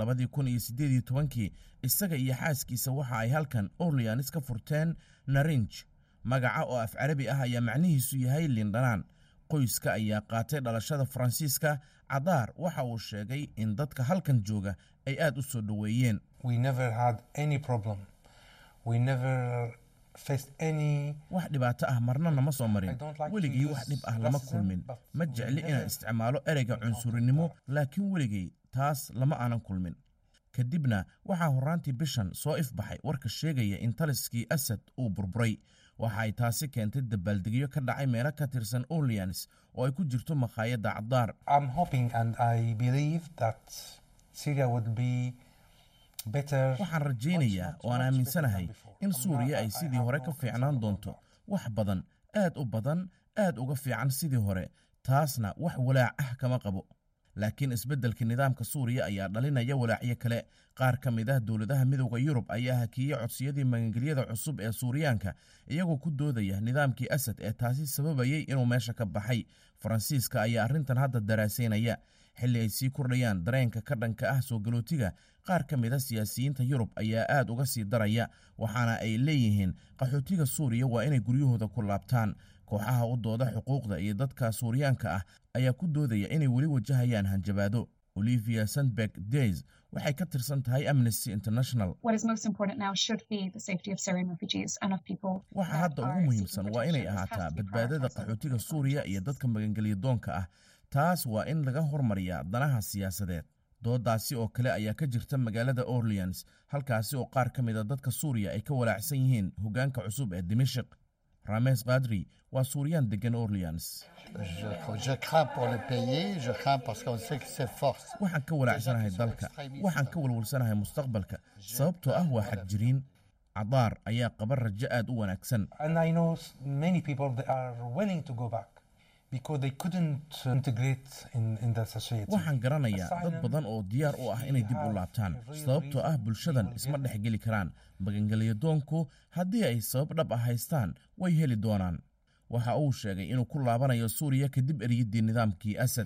2018 isaga iyo xaaskiisa waxa ay halkan Orleans ka furteen Narinj. magaca oo af Carabi ah ayaa macnihiisu yahay lindhanaan. qoyska ayaa qaatay dhalashada Faransiiska. Cadaar waxa uu sheegay in dadka halkan jooga ay aad u soo dhaweeyeen.
We never had any problem. We never faced any
wax dhibaato ah marna nama soo marin. weligay wax dhib ah lama kulmin. ma jecli inaan isticmaalo ereyga cunsurinimo, laakiin weligay taas lama aanan kulmin. kadibna waxaa horaantii bishan soo ifbaxay warka sheegaya in taliskii Assad uu burburay. waxa ay taasi keentay dabaaldegyo ka dhacay meelo ka tirsan Orleans oo ay ku jirto maqaayadda Cadaar.
I'm hoping and I believe that Syria would be better.
waxaan rajaynayaa oo aan aaminsanahay in Suuriya ay sidii hore ka fiicnaan doonto. wax badan, aad u badan, aad uga fiican sidii hore. taasna wax walaac ah kama qabo. laakiin isbeddelka nidaamka Suuriya ayaa dhalinaya walaacyo kale. qaar ka mid ah dowladaha midowga Yurub ayaa hakiyay codsiyadii magangelyada cusub ee Suuriyaanka iyagoo ku doodaya nidaamkii Assad ee taasi sababayay inuu meesha ka baxay. Faransiiska ayaa arrintan hadda daraasaynaya xilli ay sii kordhayaan dareenka ka dhanka ah soo galootiga. qaar ka mid ah siyaasiyiinta Yurub ayaa aad uga sii daraya, waxaana ay leeyihiin qaxootiga Suuriya waa inay guryahooda ku laabtaan. kooxaha u dooda xuquuqda iyo dadka Suuriyaanka ah ayaa ku doodaya inay weli wajahayaan hanjabaado. Olivia Sandberg Days waxay ka tirsan tahay Amnesty International. waxa hadda ugu muhiimsan waa inay ahaataa badbaadada qaxootiga Suuriya iyo dadka magangelyo doonka ah. taas waa in laga hormariyaa danaha siyaasadeed. doodaasi oo kale ayaa ka jirta magaalada Orleans, halkaasi oo qaar ka mid ah dadka Suuriya ay ka walaacsan yihiin hoggaanka cusub ee Dimashq. Rames Qadri waa Suuriyan degan Orleans. waxaan ka walaacsanahay dalka, waxaan ka walwalsanahay mustaqbalka, sababtoo ah waa xag jiriin. Cadaar ayaa qaba rajo aad u wanaagsan. waxaan garanayaa dad badan oo diyaar u ah inay dib u laabtaan, sababtoo ah bulshadan isma dhexgeli karaan. magangelyo doonku haddii ay sabab dhab ah haystaan way heli doonaan. waxa uu sheegay inuu ku laabanayo Suuriya kadib eriyadii nidaamkii Assad.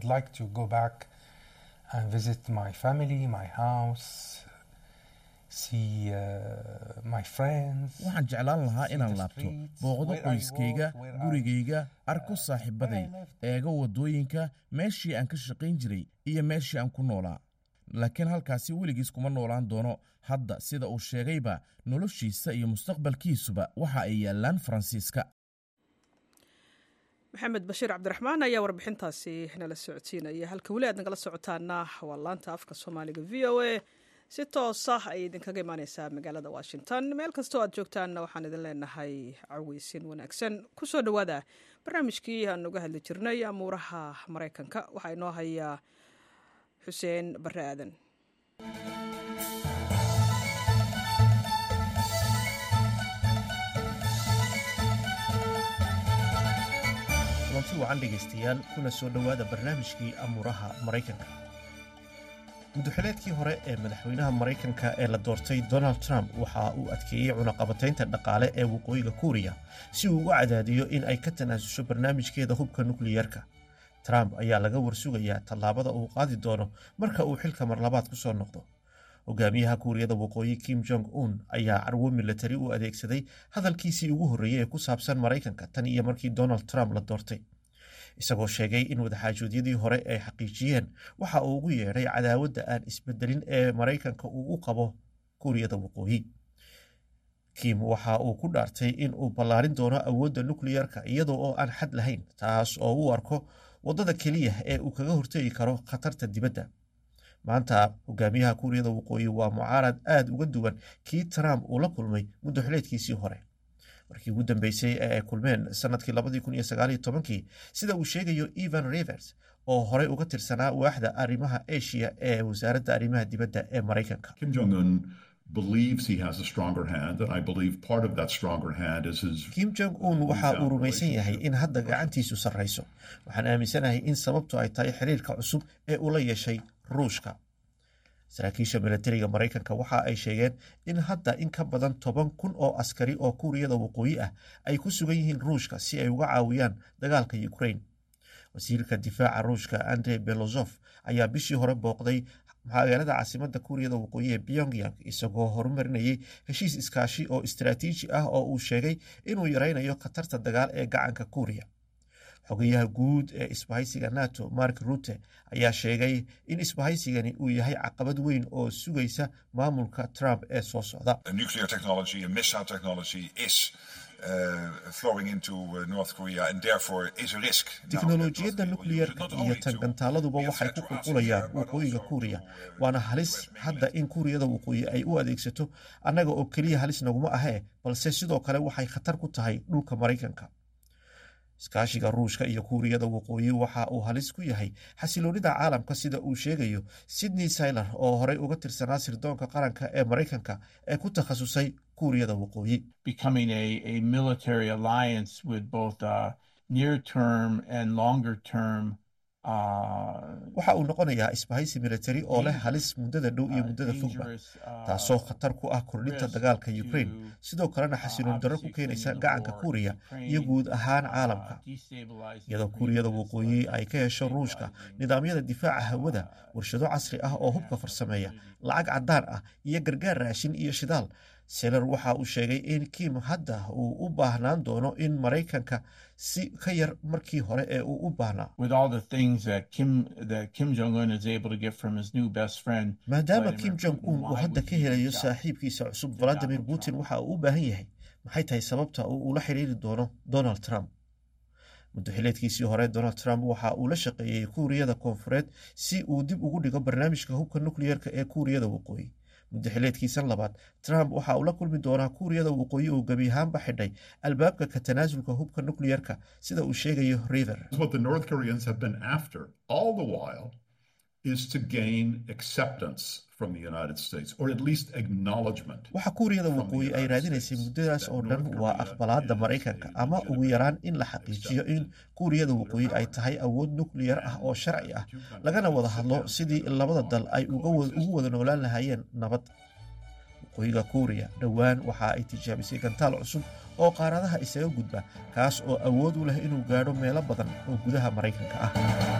waxaan jeclaan lahaa inaan laabto, booqdo qoyskayga, gurigayga, arko saaxiibaday, eego wadooyinka, meeshii aan ka shaqayn jiray iyo meeshii aan ku noolaa. laakiin halkaasi weligiis kuma noolaan doono. hadda sida uu sheegayba noloshiisa iyo mustaqbalkiisuba waxa ay yaalaan Faransiiska.
Maxamed Bashiir Cabdiraxmaan ayaa warbixintaasi nala socodsiinaya. halka weli aad nagala socotaana waa laanta afka Soomaaliga VOA. si toos ah ay idinkaga imaaneysaa magaalada Washington. meel kastoo aad joogtaanna waxaan idin leenahay caweysin wanaagsan. ku soo dhawaada barnaamijkii aan uga hadli jirnay amuuraha Mareykanka. waxaa inoo haya Xuseen Barre Aadan.
wacan dhegaystayaal kuna soo dhowaada barnaamijkii amuuraha maraykanka. muddaxileedkii hore ee madaxweynaha maraykanka ee la doortay donald trump waxa uu adkeeyey cunaqabataynta dhaqaale ee waqooyiga kuuriya si uu uga cadaadiyo in ay ka tanaasusho barnaamijkeeda hubka nukliyerka. trump ayaa laga warsugayaa tallaabada uu qaadi doono marka uu xilka marlabaad ku soo noqdo. hogaamiyaha kuuriyada waqooyi Kim Jong-un ayaa carwo milatari u adeegsaday hadalkiisii ugu horreeyey ee ku saabsan maraykanka tan iyo markii donald trump la doortay, isagoo sheegay in wadaxaajoodiyadii hore ay xaqiijiyeen waxa uu ugu yeedhay cadaawadda aan isbedelin ee maraykanka uu u qabo kuuriyada waqooyi. Kim waxa uu ku dhaartay in uu ballaarin doono awoodda nukliyerka iyadoo oo aan xad lahayn, taas oo u arko waddada keliya ee uu kaga hortegi karo khatarta dibadda. maanta hogaamiyaha kuuriyada waqooyi waa mucaarad aad uga duwan kii Trump uu la kulmay muddaxileedkiisii hore markii ugu dambeysay ee ay kulmeen sanadkii 2019 sida uu sheegayo Evan Rivers oo horey uga tirsanaa waaxda arrimaha Asia ee wasaaradda arrimaha dibadda ee Maraykanka.
Kim Jong-un believes he has a stronger hand, and I believe part of that stronger hand is his...
Kim Jong-un waxa uu rumaysan yahay in hadda gacantiisu sarreyso. waxaan aaminsanahay in sababtu ay tahay xiriirka cusub ee uu la yeeshay ruushka. saraakiisha milatariga maraykanka waxa ay sheegeen in hadda in ka badan 10,000 oo askari oo kuuriyada waqooyi ah ay ku sugan yihiin ruushka si ay uga caawiyaan dagaalka Ukraine. wasiirka difaaca ruushka Andrei Belozov ayaa bishii hore booqday magaalada caasimadda kuuriyada waqooyi ee Pyongyang isagoo horumarinayay heshiis iskaashi oo istiraatiiji ah oo uu sheegay inuu yareynayo khatarta dagaal ee gacanka Kuuriya. xogayaha guud ee isbahaysiga NATO Mark Rutte ayaa sheegay in isbahaysigani uu yahay caqabad weyn oo sugaysa maamulka Trump ee soo socda.
Nuclear technology and missile technology is flowing into North Korea and therefore is a risk.
Tiknoolajiyadda nukliyerka iyo tangantaaladuba waxay ku qulqulayaan waqooyiga Kuuriya, waana halis hadda in Kuuriyada waqooyi ay u adeegsato annaga oo keliya halis naguma ahee, balse sidoo kale waxay khatar ku tahay dhulka Maraykanka. iskaashiga ruushka iyo kuuriyada waqooyi waxa uu halis ku yahay xasiloonida caalamka sida uu sheegayo Sidney Siler oo horey uga tirsanaa sirdoonka qaranka ee Maraykanka ee ku takhasusay kuuriyada waqooyi.
Becoming a military alliance with both near term and longer term
waxa uu noqonayaa isbahaysi militari oo leh halis muddada dhow iyo muddada fogba, taasoo khatar ku ah kordhinta dagaalka Ukraine, sidoo kalena xasiloon darro ku keenaysa gacanka Kuuriya iyo guud ahaan caalamka. iyadoo kuuriyada waqooyi ay ka hesho ruushka nidaamyada difaaca hawada, warshado casri ah oo hubka farsameeya, lacag caddaan ah iyo gargaar raashin iyo shidaal. Seller waxa uu sheegay in Kim hadda uu u baahnaan doono in Maraykanka si ka yar markii hore ee uu u baahnaa.
With all the things that Kim Jong-un is able to get from his new best friend.
maadaama Kim Jong-un uu hadda ka helayo saaxiibkiisa cusub Vladimir Putin, waxa uu u baahan yahay maxay tahay sababta uu ula xiriiri doono Donald Trump. muddaxileedkiisii hore Donald Trump waxa uu la shaqeeyay Kuuriyada Koonfureed si uu dib ugu dhigo barnaamijka hubka nukliyerka ee Kuuriyada waqooyi. muddaxileedkiisan labaad Trump waxa uu la kulmi doonaa kuuriyada waqooyi oo gabi ahaanba xidhay albaabka ka tanaasulka hubka nukliyerka sida uu sheegayo River.
What the North Koreans have been after all the while is to gain acceptance from the United States, or at least acknowledgement.
waxa kuuriyada waqooyi ay raadinaysay muddadaas oo dhan waa aqbalaadda Maraykanka, ama ugu yaraan in la xaqiijiyo in kuuriyada waqooyi ay tahay awood nukliyer ah oo sharci ah, lagana wada hadlo sidii labada dal ay ugu wada noolaan lahaayeen nabad. waqooyiga Kuuriya dhowaan waxa ay tijaabisay gantaal cusub oo qaaradaha isaga gudba, kaas oo awood u leh inuu gaadho meelo badan oo gudaha Maraykanka ah.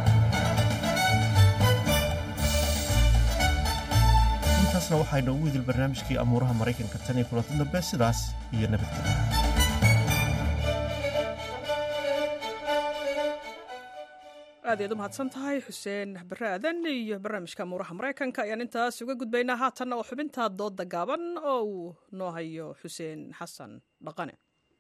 taasna waxay noogu idil barnaamijkii amuuraha Maraykanka tan iyo kulanti dambe, sidaas iyo nabadgelyo.
aad ayaad u mahadsan tahay xuseen bare aadan, iyo barnaamijka amuuraha Maraykanka ayaan intaas uga gudbaynaa. haatanna oo xubinta dooda gaaban oo uu noo hayo xuseen xasan dhaqane.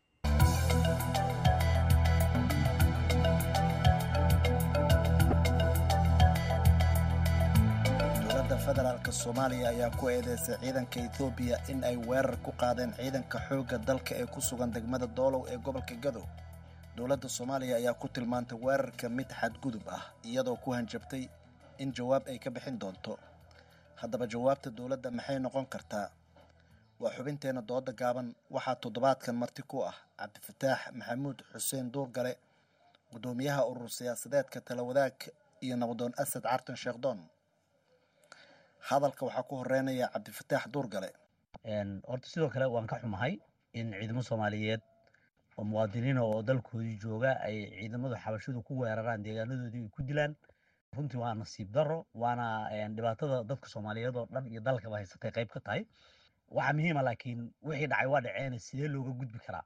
federaalka Soomaaliya ayaa ku eedeysay ciidanka Ethiopia in ay weerar ku qaadeen ciidanka xoogga dalka ee ku sugan degmada Doolow ee gobolka Gadow. dowladda Soomaaliya ayaa ku tilmaantay weerarka mid xadgudub ah, iyadoo ku hanjabtay in jawaab ay ka bixin doonto. haddaba jawaabta dowladda maxay noqon kartaa? waa xubinteena dooda gaaban. waxaa toddobaadkan marti ku ah Cabdifataax Maxamuud Xuseen Duurgale gudoomiyaha urur siyaasadeedka talawadaag iyo nabadoon asad cartan sheekdoon. hadalka waxaa ku horeynaya cabdifataax duurgale.
horta sidoo kale waan ka xumahay in ciidamo Soomaaliyeed oo muwaadiniin oo dalkoodii jooga ay ciidamada xabashidu ku weeraraan deegaanadoodii ay ku dilaan. runtii waa nasiib darro, waana dhibaatada dadka Soomaaliyeed oo dhan iyo dalkaba haysatay qayb ka tahay. waxa muhiim ah laakiin wixii dhacay waa dhaceen, sidee looga gudbi karaa?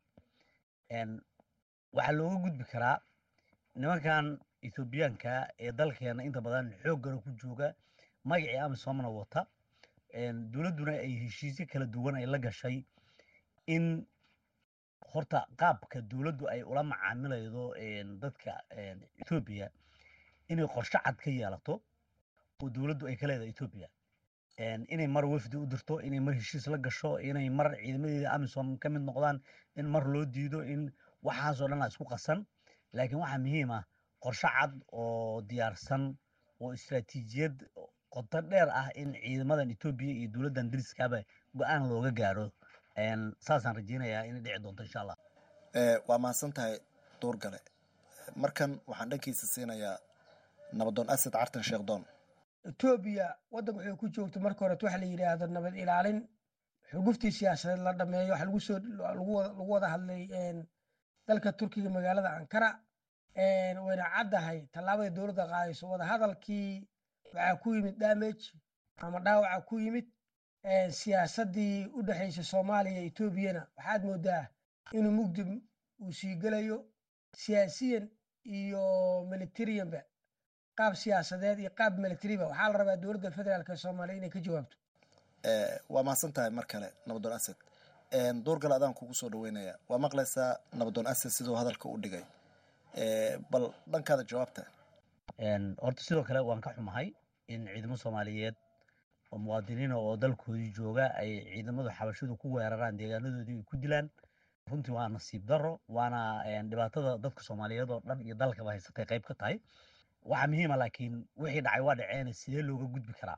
waxaa looga gudbi karaa nimankan Ethiopiaanka ee dalkeena inta badan xooggan ku jooga, magacii Amisoomna wata, dowladuna ay heshiisyo kala duwan ay la gashay in horta qaabka dowladdu ay ula macaamilaydo dadka Ethiopia inay qorshe cad ka yeelato oo dowladdu ay ka leedahay Ethiopia, inay mar wafdi u dirto, inay mar heshiis la gasho, inay mar ciidamadeeda Amisom ka mid noqdaan, in mar loo diido, in waxaasoo dhan la isku qasan. laakiin waxaa muhiim ah qorshe cad oo diyaarsan oo istiraatiijiyad qoto dheer ah in ciidamadan Ethiopia iyo dowladdan dariskaaba go'aan looga gaaro. saasaan rajeynayaa inay dhici doonto insha Allah.
waa mahadsan tahay duurgale. markan waxaan dhankiisa siinayaa nabadoon asad cartan sheekdoon.
Ethiopia waddanka waxay ku joogto marka hore waxa la yiraahdo nabad ilaalin, xuguftii siyaasadeed la dhameeyo, waxa lagu wada hadlay dalka Turkiga magaalada Ankara. wayna caddahay tallaabada dowladda qaadayso. wada hadalkii waxaa ku yimid damage ama dhaawaca ku yimid siyaasaddii u dhaxaysay Soomaaliya iyo Ethiopiana. waxaad moodaa inuu mugdi uu sii gelayo siyaasiyan iyo militariyanba, qaab siyaasadeed iyo qaab militariba. waxaa la rabaa dowladda federaalka Soomaaliya inay ka jawaabto.
waa mahadsan tahay mar kale nabadoon asad. duurgale adaan kugu soo dhaweynaya. waa maqlaysaa nabadoon asad siduu hadalka u dhigay, bal dhankaada jawaabta.
horta sidoo kale waan ka xumahay in ciidamo Soomaaliyeed oo muwaadiniin oo dalkoodii jooga ay ciidamada xabashidu ku weeraraan deegaanadoodii ay ku dilaan. runtii waa nasiib darro, waana dhibaatada dadka Soomaaliyeed oo dhan iyo dalkaba haysatay qayb ka tahay. waxaa muhiim ah laakiin wixii dhacay waa dhaceen, sidee looga gudbi karaa?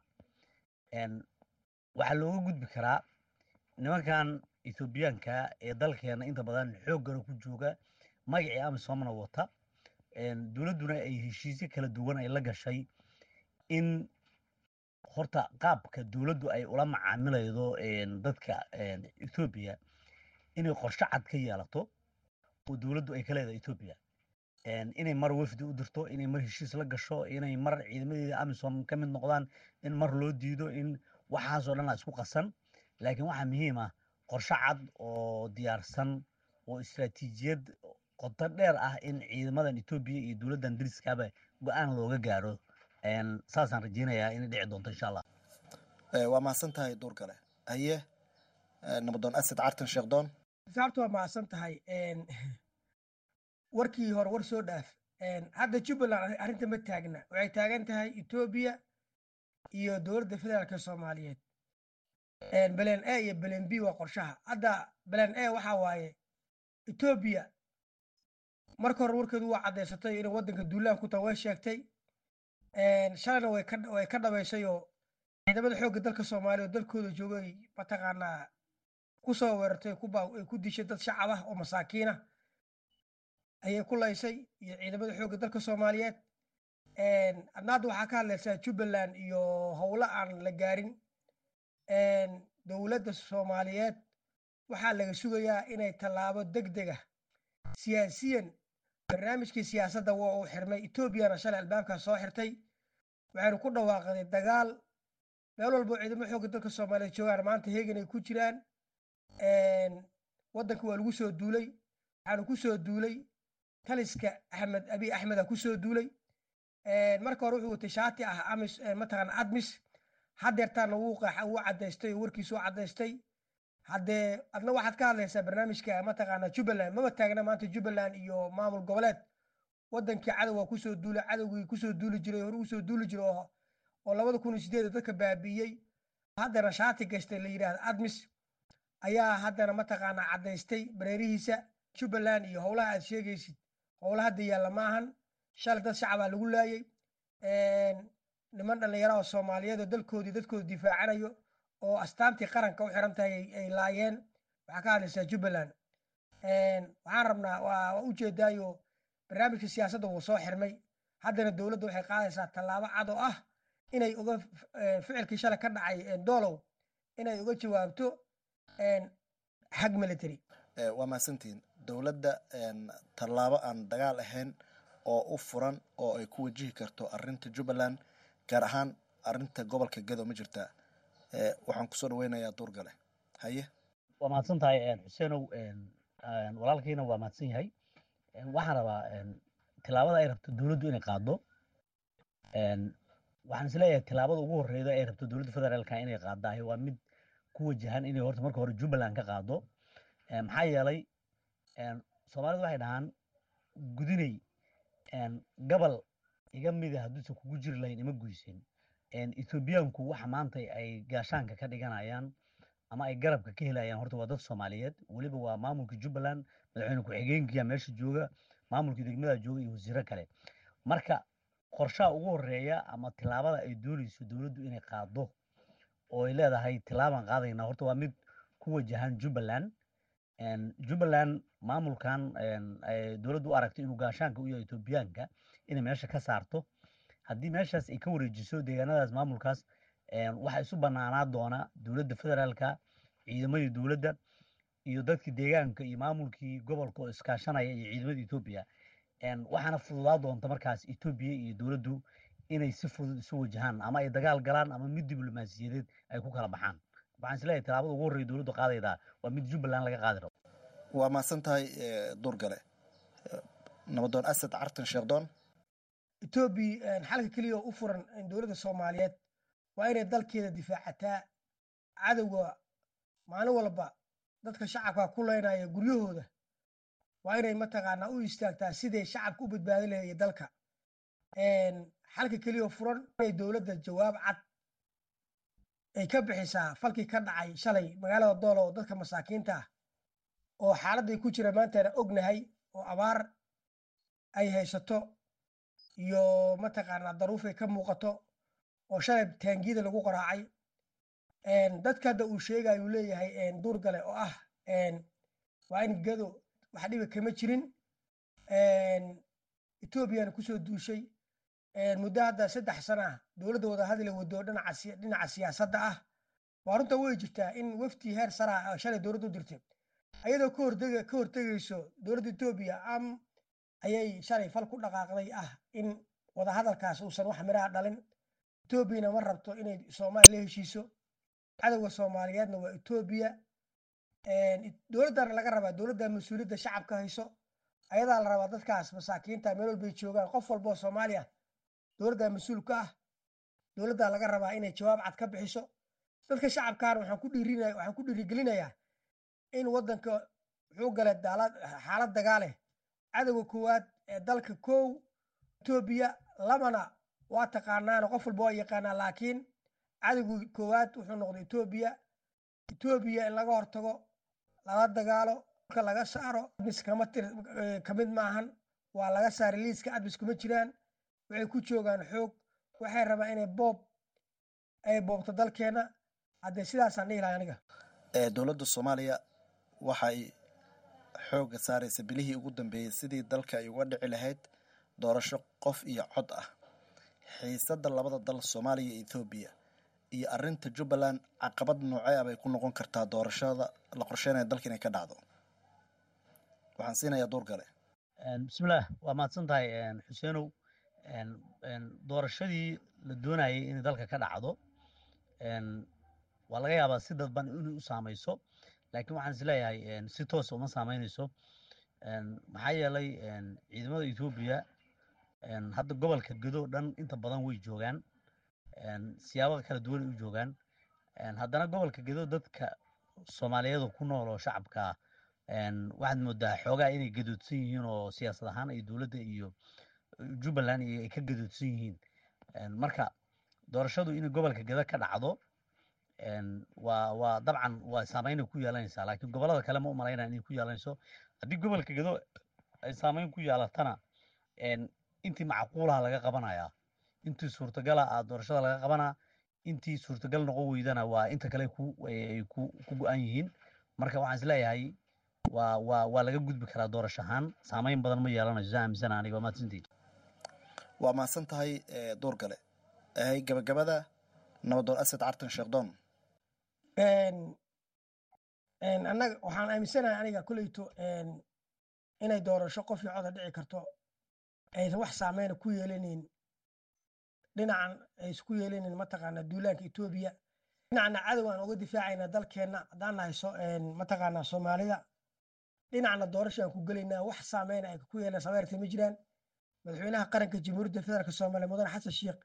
waxaa looga gudbi karaa nimankan Ethiopiaanka ee dalkeena inta badan xooggan ku jooga, magacii Amisoomna wata, dowladuna ay heshiisyo kala duwan ay la gashay in horta qaabka dowladdu ay ula macaamilaydo dadka Ethiopia inay qorshe cad ka yeelato oo dowladdu ay ka leedahay Ethiopia, inay mar wafdi u dirto, inay mar heshiis la gasho, inay mar ciidamadeeda Amisom ka mid noqdaan, in mar loo diido, in waxaasoo dhan la isku qasan. laakiin waxaa muhiim ah qorshe cad oo diyaarsan oo istiraatiijiyad qoto dheer ah in ciidamadan Ethiopia iyo dowladdan dariskaaba go'aan looga gaaro. saasaan rajeynayaa inay dhici doonto insha Allah.
waa mahadsan tahay duurgale. haye nabadoon asad cartan sheekdoon.
sababta waa mahadsan tahay. warkii hore war soo dhaaf. hadda Jubbaland arrinta ma taagna, waxay taagan tahay Ethiopia iyo dowladda federaalka Soomaaliyeed. baleen A iyo baleen B waa qorshaha. hadda baleen A waxaa waaye Ethiopia marka hore warkeedu waa caddaysatay inay waddanka duulaan ku tahay, way sheegtay. shalayna way ka dhabaysay oo ciidamada xoogga dalka Soomaaliya oo dalkooda joogay mataqaanaa ku soo weerartay, ay ku dishay dad shacab ah oo masaakiin ah ayay ku laysay, iyo ciidamada xoogga dalka Soomaaliyeed. adnaada waxaa ka hadlaysaa Jubbaland iyo howlo aan la gaarin. dowladda Soomaaliyeed waxaa laga sugayaa inay tallaabo degdeg ah siyaasiyan. barnaamijkii siyaasadda waa uu xirmay. Ethiopiana shalay albaabkaa soo xirtay, waxaynu ku dhawaaqday dagaal. meel walbo ciidamo xoogga dalka Soomaaliyeed joogaan maanta heegan ay ku jiraan. waddanka waa lagu soo duulay. waxaanu ku soo duulay taliska Abiy Axmed ku soo duulay. marka hore wuxuu watay shaati ah mataqaan admis. haddeertaana wuu caddaystay oo warkiisu caddaystay. haddee adna waxaad ka hadlaysaa barnaamijka mataqaana Jubbaland. maba taagna maanta Jubbaland iyo maamul goboleed. waddankii cadow waa kusoo duulay, cadowgii kusoo duuli jiray, hore usoo duuli jiray oo 2008 dadka baabi'iyey. haddana shaati gashtay la yidhaahdo admis ayaa haddana mataqaana caddaystay bareerihiisa. Jubbaland iyo howlaha aad sheegaysid howla hadda yaalla maahan. shalay dad shacabaa lagu laayay. niman dhallinyaro oo Soomaaliyeed oo dadkooda difaacanayo oo astaantii qaranka u xiran tahay ay laayeen. waxaa ka hadlaysaa Jubbaland. waxaan rabnaa waa ujeedaayo barnaamijka siyaasadda wuu soo xirmay haddana dowladda waxay qaadaysaa tallaabo cad oo ah inay uga ficilkii shalay ka dhacay doolow inay uga jawaabto xag military.
waa mahadsantihiin dowladda tallaabo aan dagaal ahayn oo u furan oo ay ku wajihi karto arinta jubbaland gaar ahaan arinta gobolka gado ma jirtaa? waxaan kusoo dhaweynayaa duurgale. haye
waa mahadsan tahay xuseenow, walaalkiina waa mahadsan yahay. waxaan rabaa tilaabada ay rabto dowladdu inay qaado, waxaan isleeyahay tilaabada ugu horeyda ay rabto dowladda federaalka inay qaadahay waa mid ku wajahan inay horta marka hore jubbaland ka qaado. maxaa yeelay soomaalidu waxay dhahaan gudinay gobol iga mida hadduusan kugu jiri lahayn ima guysin. ethoobiyaanku waxa maanta ay gaashaanka ka dhiganayaan ama ay garabka ka helayaan horta waa dad soomaaliyeed, weliba waa maamulka jubbaland, madaxweyne ku-xigeenkiya meesha jooga, maamulka degmada jooga iyo wasiiro kale. marka qorshaha ugu horeeya ama tilaabada ay doonayso dowladdu inay qaado oo ay leedahay tilaabaan qaadayna horta waa mid ku wajahan jubbaland. jubbaland maamulkan dowladdu u aragto inuu gaashaanka u yahay etoobiyaanka inay meesha ka saarto. haddii meeshaas ay ka wareejiso deegaanadaas maamulkaas, waxaa isu banaanaa doona dowladda federaalka, ciidamadii dowladda iyo dadkii deegaanka iyo maamulkii gobolka oo iskaashanaya iyo ciidamada etoobiya. waxaana fududaa doonta markaas etoobiya iyo dowladdu inay si fudud isu wajahaan ama ay dagaal galaan ama mid diblomaasiyadeed ay ku kala baxaan. waxaan isleeyahay tilaabada ugu horreeya dowladdu qaadaydaa waa mid jubbaland laga qaadi rabo.
waa mahadsan tahay duurgale. nabadoon asad cartan sheekdoon.
etoobiya xalka keliya oo u furan dowladda soomaaliyeed waa inay dalkeeda difaacataa cadowga maalin walba dadka shacabka ku leynaya guryahooda. waa inay mataqaanaa u istaagtaa siday shacabka u badbaadi lahaye dalka. xalka keliya oo furan inay dowladda jawaab cad ay ka bixisaa falkii ka dhacay shalay magaalada doolo oo dadka masaakiinta ah oo xaaladday ku jira maantana ognahay oo abaar ay haysato iyo mataqaanaa daruufay ka muuqato oo shalay taangiyada lagu qaraacay. dadka hadda uu sheegayuu leeyahay duurgale oo ah waa in gado wax dhiba kama jirin. etoobiyana kusoo duushay muddo hadda 3 sano ah dowladda wada hadla wado dhinaca siyaasadda ah. waa runta way jirtaa in wafti heer sara shalay dowladdu dirtay ayadoo ka hortegayso dowladda etoobiya ayay shalay fal ku dhaqaaqday ah in wada hadalkaas uusan wax miraha dhalin. etoobiyana ma rabto inay soomaaliya la heshiiso. cadowga soomaaliyeedna waa etoobiya. dowladdana laga rabaa dowladda mas-uuliyadda shacabka hayso ayadaa la rabaa dadkaas masaakiinta meel walbay joogaan qof walba oo soomaaliya dowladda mas-uul ka ah. dowladda laga rabaa inay jawaab cad ka bixiso. dadka shacabkaana waxaan ku dhiirigelinayaa in waddanka wuxuu galay xaalad dagaale. cadowga koowaad ee dalka kow etoobiya, labana waa taqaanaana qof walba waa yaqaanaa, laakiin cadowga koowaad wuxuu noqday etoobiya. etoobiya in laga hortago lala dagaalo marka laga saaro admis kamid maahan, waa laga saaray liiska admis kuma jiraan. waxay ku joogaan xoog, waxay rabaan inay boobto dalkeena. haddee sidaasaan dhihi lahay aniga.
dowladda soomaaliya waxay xoogga saaraysa bilihii ugu dambeeyey sidii dalka ay uga dhici lahayd doorasho qof iyo cod ah. xiisadda labada dal soomaaliya iyo ethoobiya iyo arinta jubbaland caqabad noocee ah bay ku noqon kartaa doorashada la qorsheynaya dalka inay ka dhacdo? waxaan siinayaa duurgale.
bismillaah, waa mahadsan tahay xuseenow. doorashadii la doonayay inay dalka ka dhacdo waa laga yaabaa si dadban inay u saamayso, laakiin waxaan isleeyahay si toosa uma saameynayso. maxaa yeelay ciidamada etoobiya hadda gobolka gado dhan inta badan way joogaan, siyaabo kala duwan ay u joogaan. haddana gobolka gado dadka soomaaliyeed ku nool oo shacabka waxaad moodaa xoogaa inay gadoodsan yihiin oo siyaasad ahaan ay dowladda iyo jubbaland iyo ay ka gadoodsan yihiin. marka doorashadu inay gobolka gado ka dhacdo waa dabcan waa saameyn ku yeelanaysaa, laakiin gobolada kale ma u malaynaya inay ku yeelanayso. haddii gobolka gado ay saameyn ku yeelatana intii macquulaha laga qabanayaa, intii suurtagala doorashada laga qabanaa, intii suurtagal noqon weydana waa inta kale ay ku go-an yihiin. marka waxaan isleeyahay waa laga gudbi karaa doorasho ahaan saameyn badan ma yeelanayso saa aaminsana aniga waa mahadsantihiin.
waa mahadsan tahay door gale gabagabada nabadoon asad cartan sheekdoon.
annaga waxaan aaminsanahay aniga kuleyto inay doorasho qof iyo coda dhici karto aysan wax saameyna ku yeelanayn dhinacan ay isku yeelanayn mataqaanaa duulaanka etoobiya dhinacna cadow aan uga difaacayna dalkeenna haddaan nahay mataqaanaa soomaalida dhinacna doorasho aan ku gelaynaa wax saameyna ay ku yeelan sameyrta ma jiraan. madaxweynaha qaranka jamhuuriyadda federaalk soomaaliya mudane xasan sheekh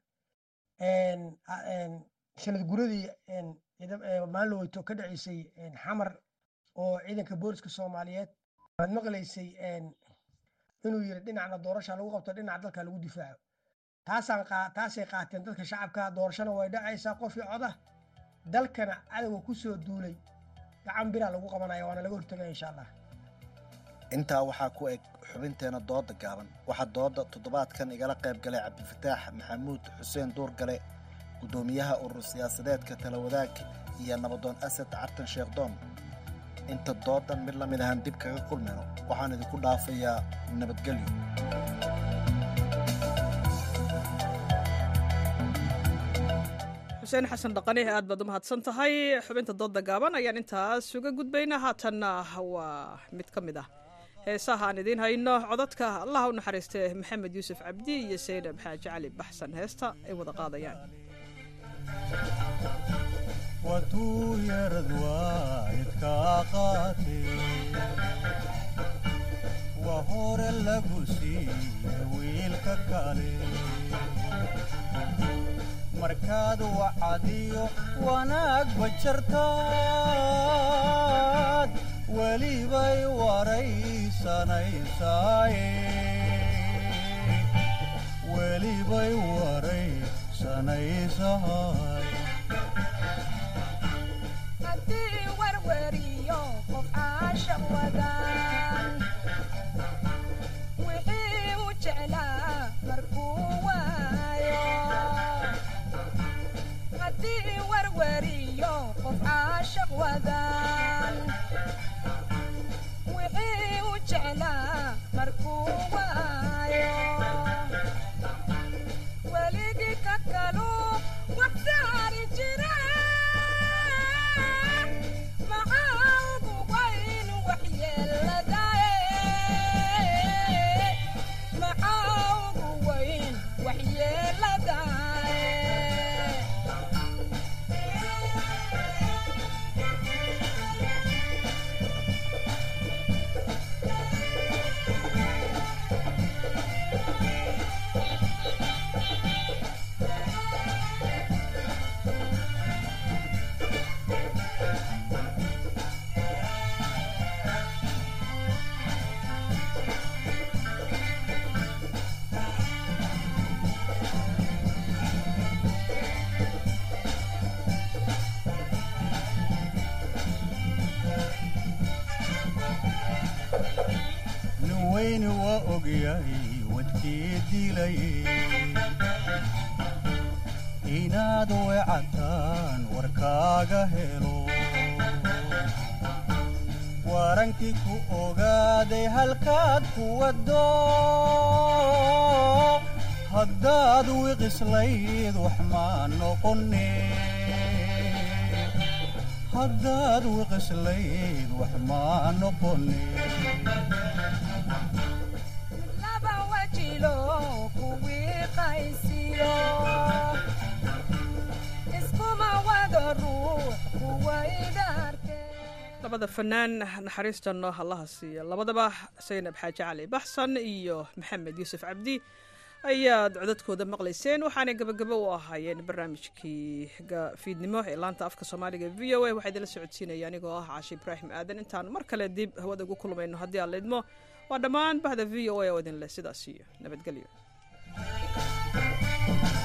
sanad guradii maalin weyto ka dhaceysay xamar oo ciidanka booliska soomaaliyeed waad maqlaysay inuu yiri dhinacna doorasha lagu qabto dhinaca dalka lagu difaaco taasay qaateen dadka shacabka. doorashana way dhacaysaa qof iyo coda dalkana cadowga ku soo duulay gacan biraa lagu qabanaya waana laga hortagaya insha allah.
intaa waxaa ku eg xubinteena dooda gaaban. waxaa dooda toddobaadkan igala qayb galay cabdifataax maxamuud xuseen duurgale gudoomiyaha urur siyaasadeedka talawadaag iyo nabadoon asad cartan sheekdoon. inta doodan mid lamid ahaan dib kaga kulmayno waxaan idinku dhaafayaa nabadgelyo.
xuseen xasan dhaqane aad baad u mahadsan tahay. xubinta dooda gaaban ayaan intaas uga gudbaynaa. haatanna waa mid ka mid ah heesaha aan idiin hayno codadka allah u naxariistee maxamed yuusuf cabdi iyo saynab xaaji cali baxsan heesta ay wada qaadayaan.
watuu yarad waalidkaa qaatee waa hore lagu siiye wiilka kale markaad wacadiyo wanaag bajartaad welibay waraysanaysaay
haddii warwariyo qof caasha wadaan wixii u jeclaa markuu waayo haddii warwariyo qof caasha wadaan wixii u jeclaa markuu waayo weligii ka kalu wabsaari jira maxaa ugu wayn waxyeeladae maxaa ugu wayn waxyeeladae
wayni waa ogyahay wadkii dilay inaad weecataan warkaaga helo warankii ku ogaaday halkaad ku waddo haddaad wiqislayd wax maa noqone haddaad wiqislayd wax maa noqone
laba wajilo kuwii qaysiyo iskuma wado ruux kuwaydaarke
labada fanaan naxariistanno allaha siiya labadaba saynab xaaji cali baxsan iyo maxamed yuusuf cabdi ayaad codadkooda maqlayseen waxaanay gabagabo u ahaayeen barnaamijkii fiidnimo ee laanta afka soomaaliga v o a waxaa idinla socodsiinaya anigoo ah caashi ibraahim aadan intaan mar kale dib hawada ugu kulmayno haddii aan laydmo waa dhammaan bahda v o a oo idin leh sidaas iyo nabadgelyo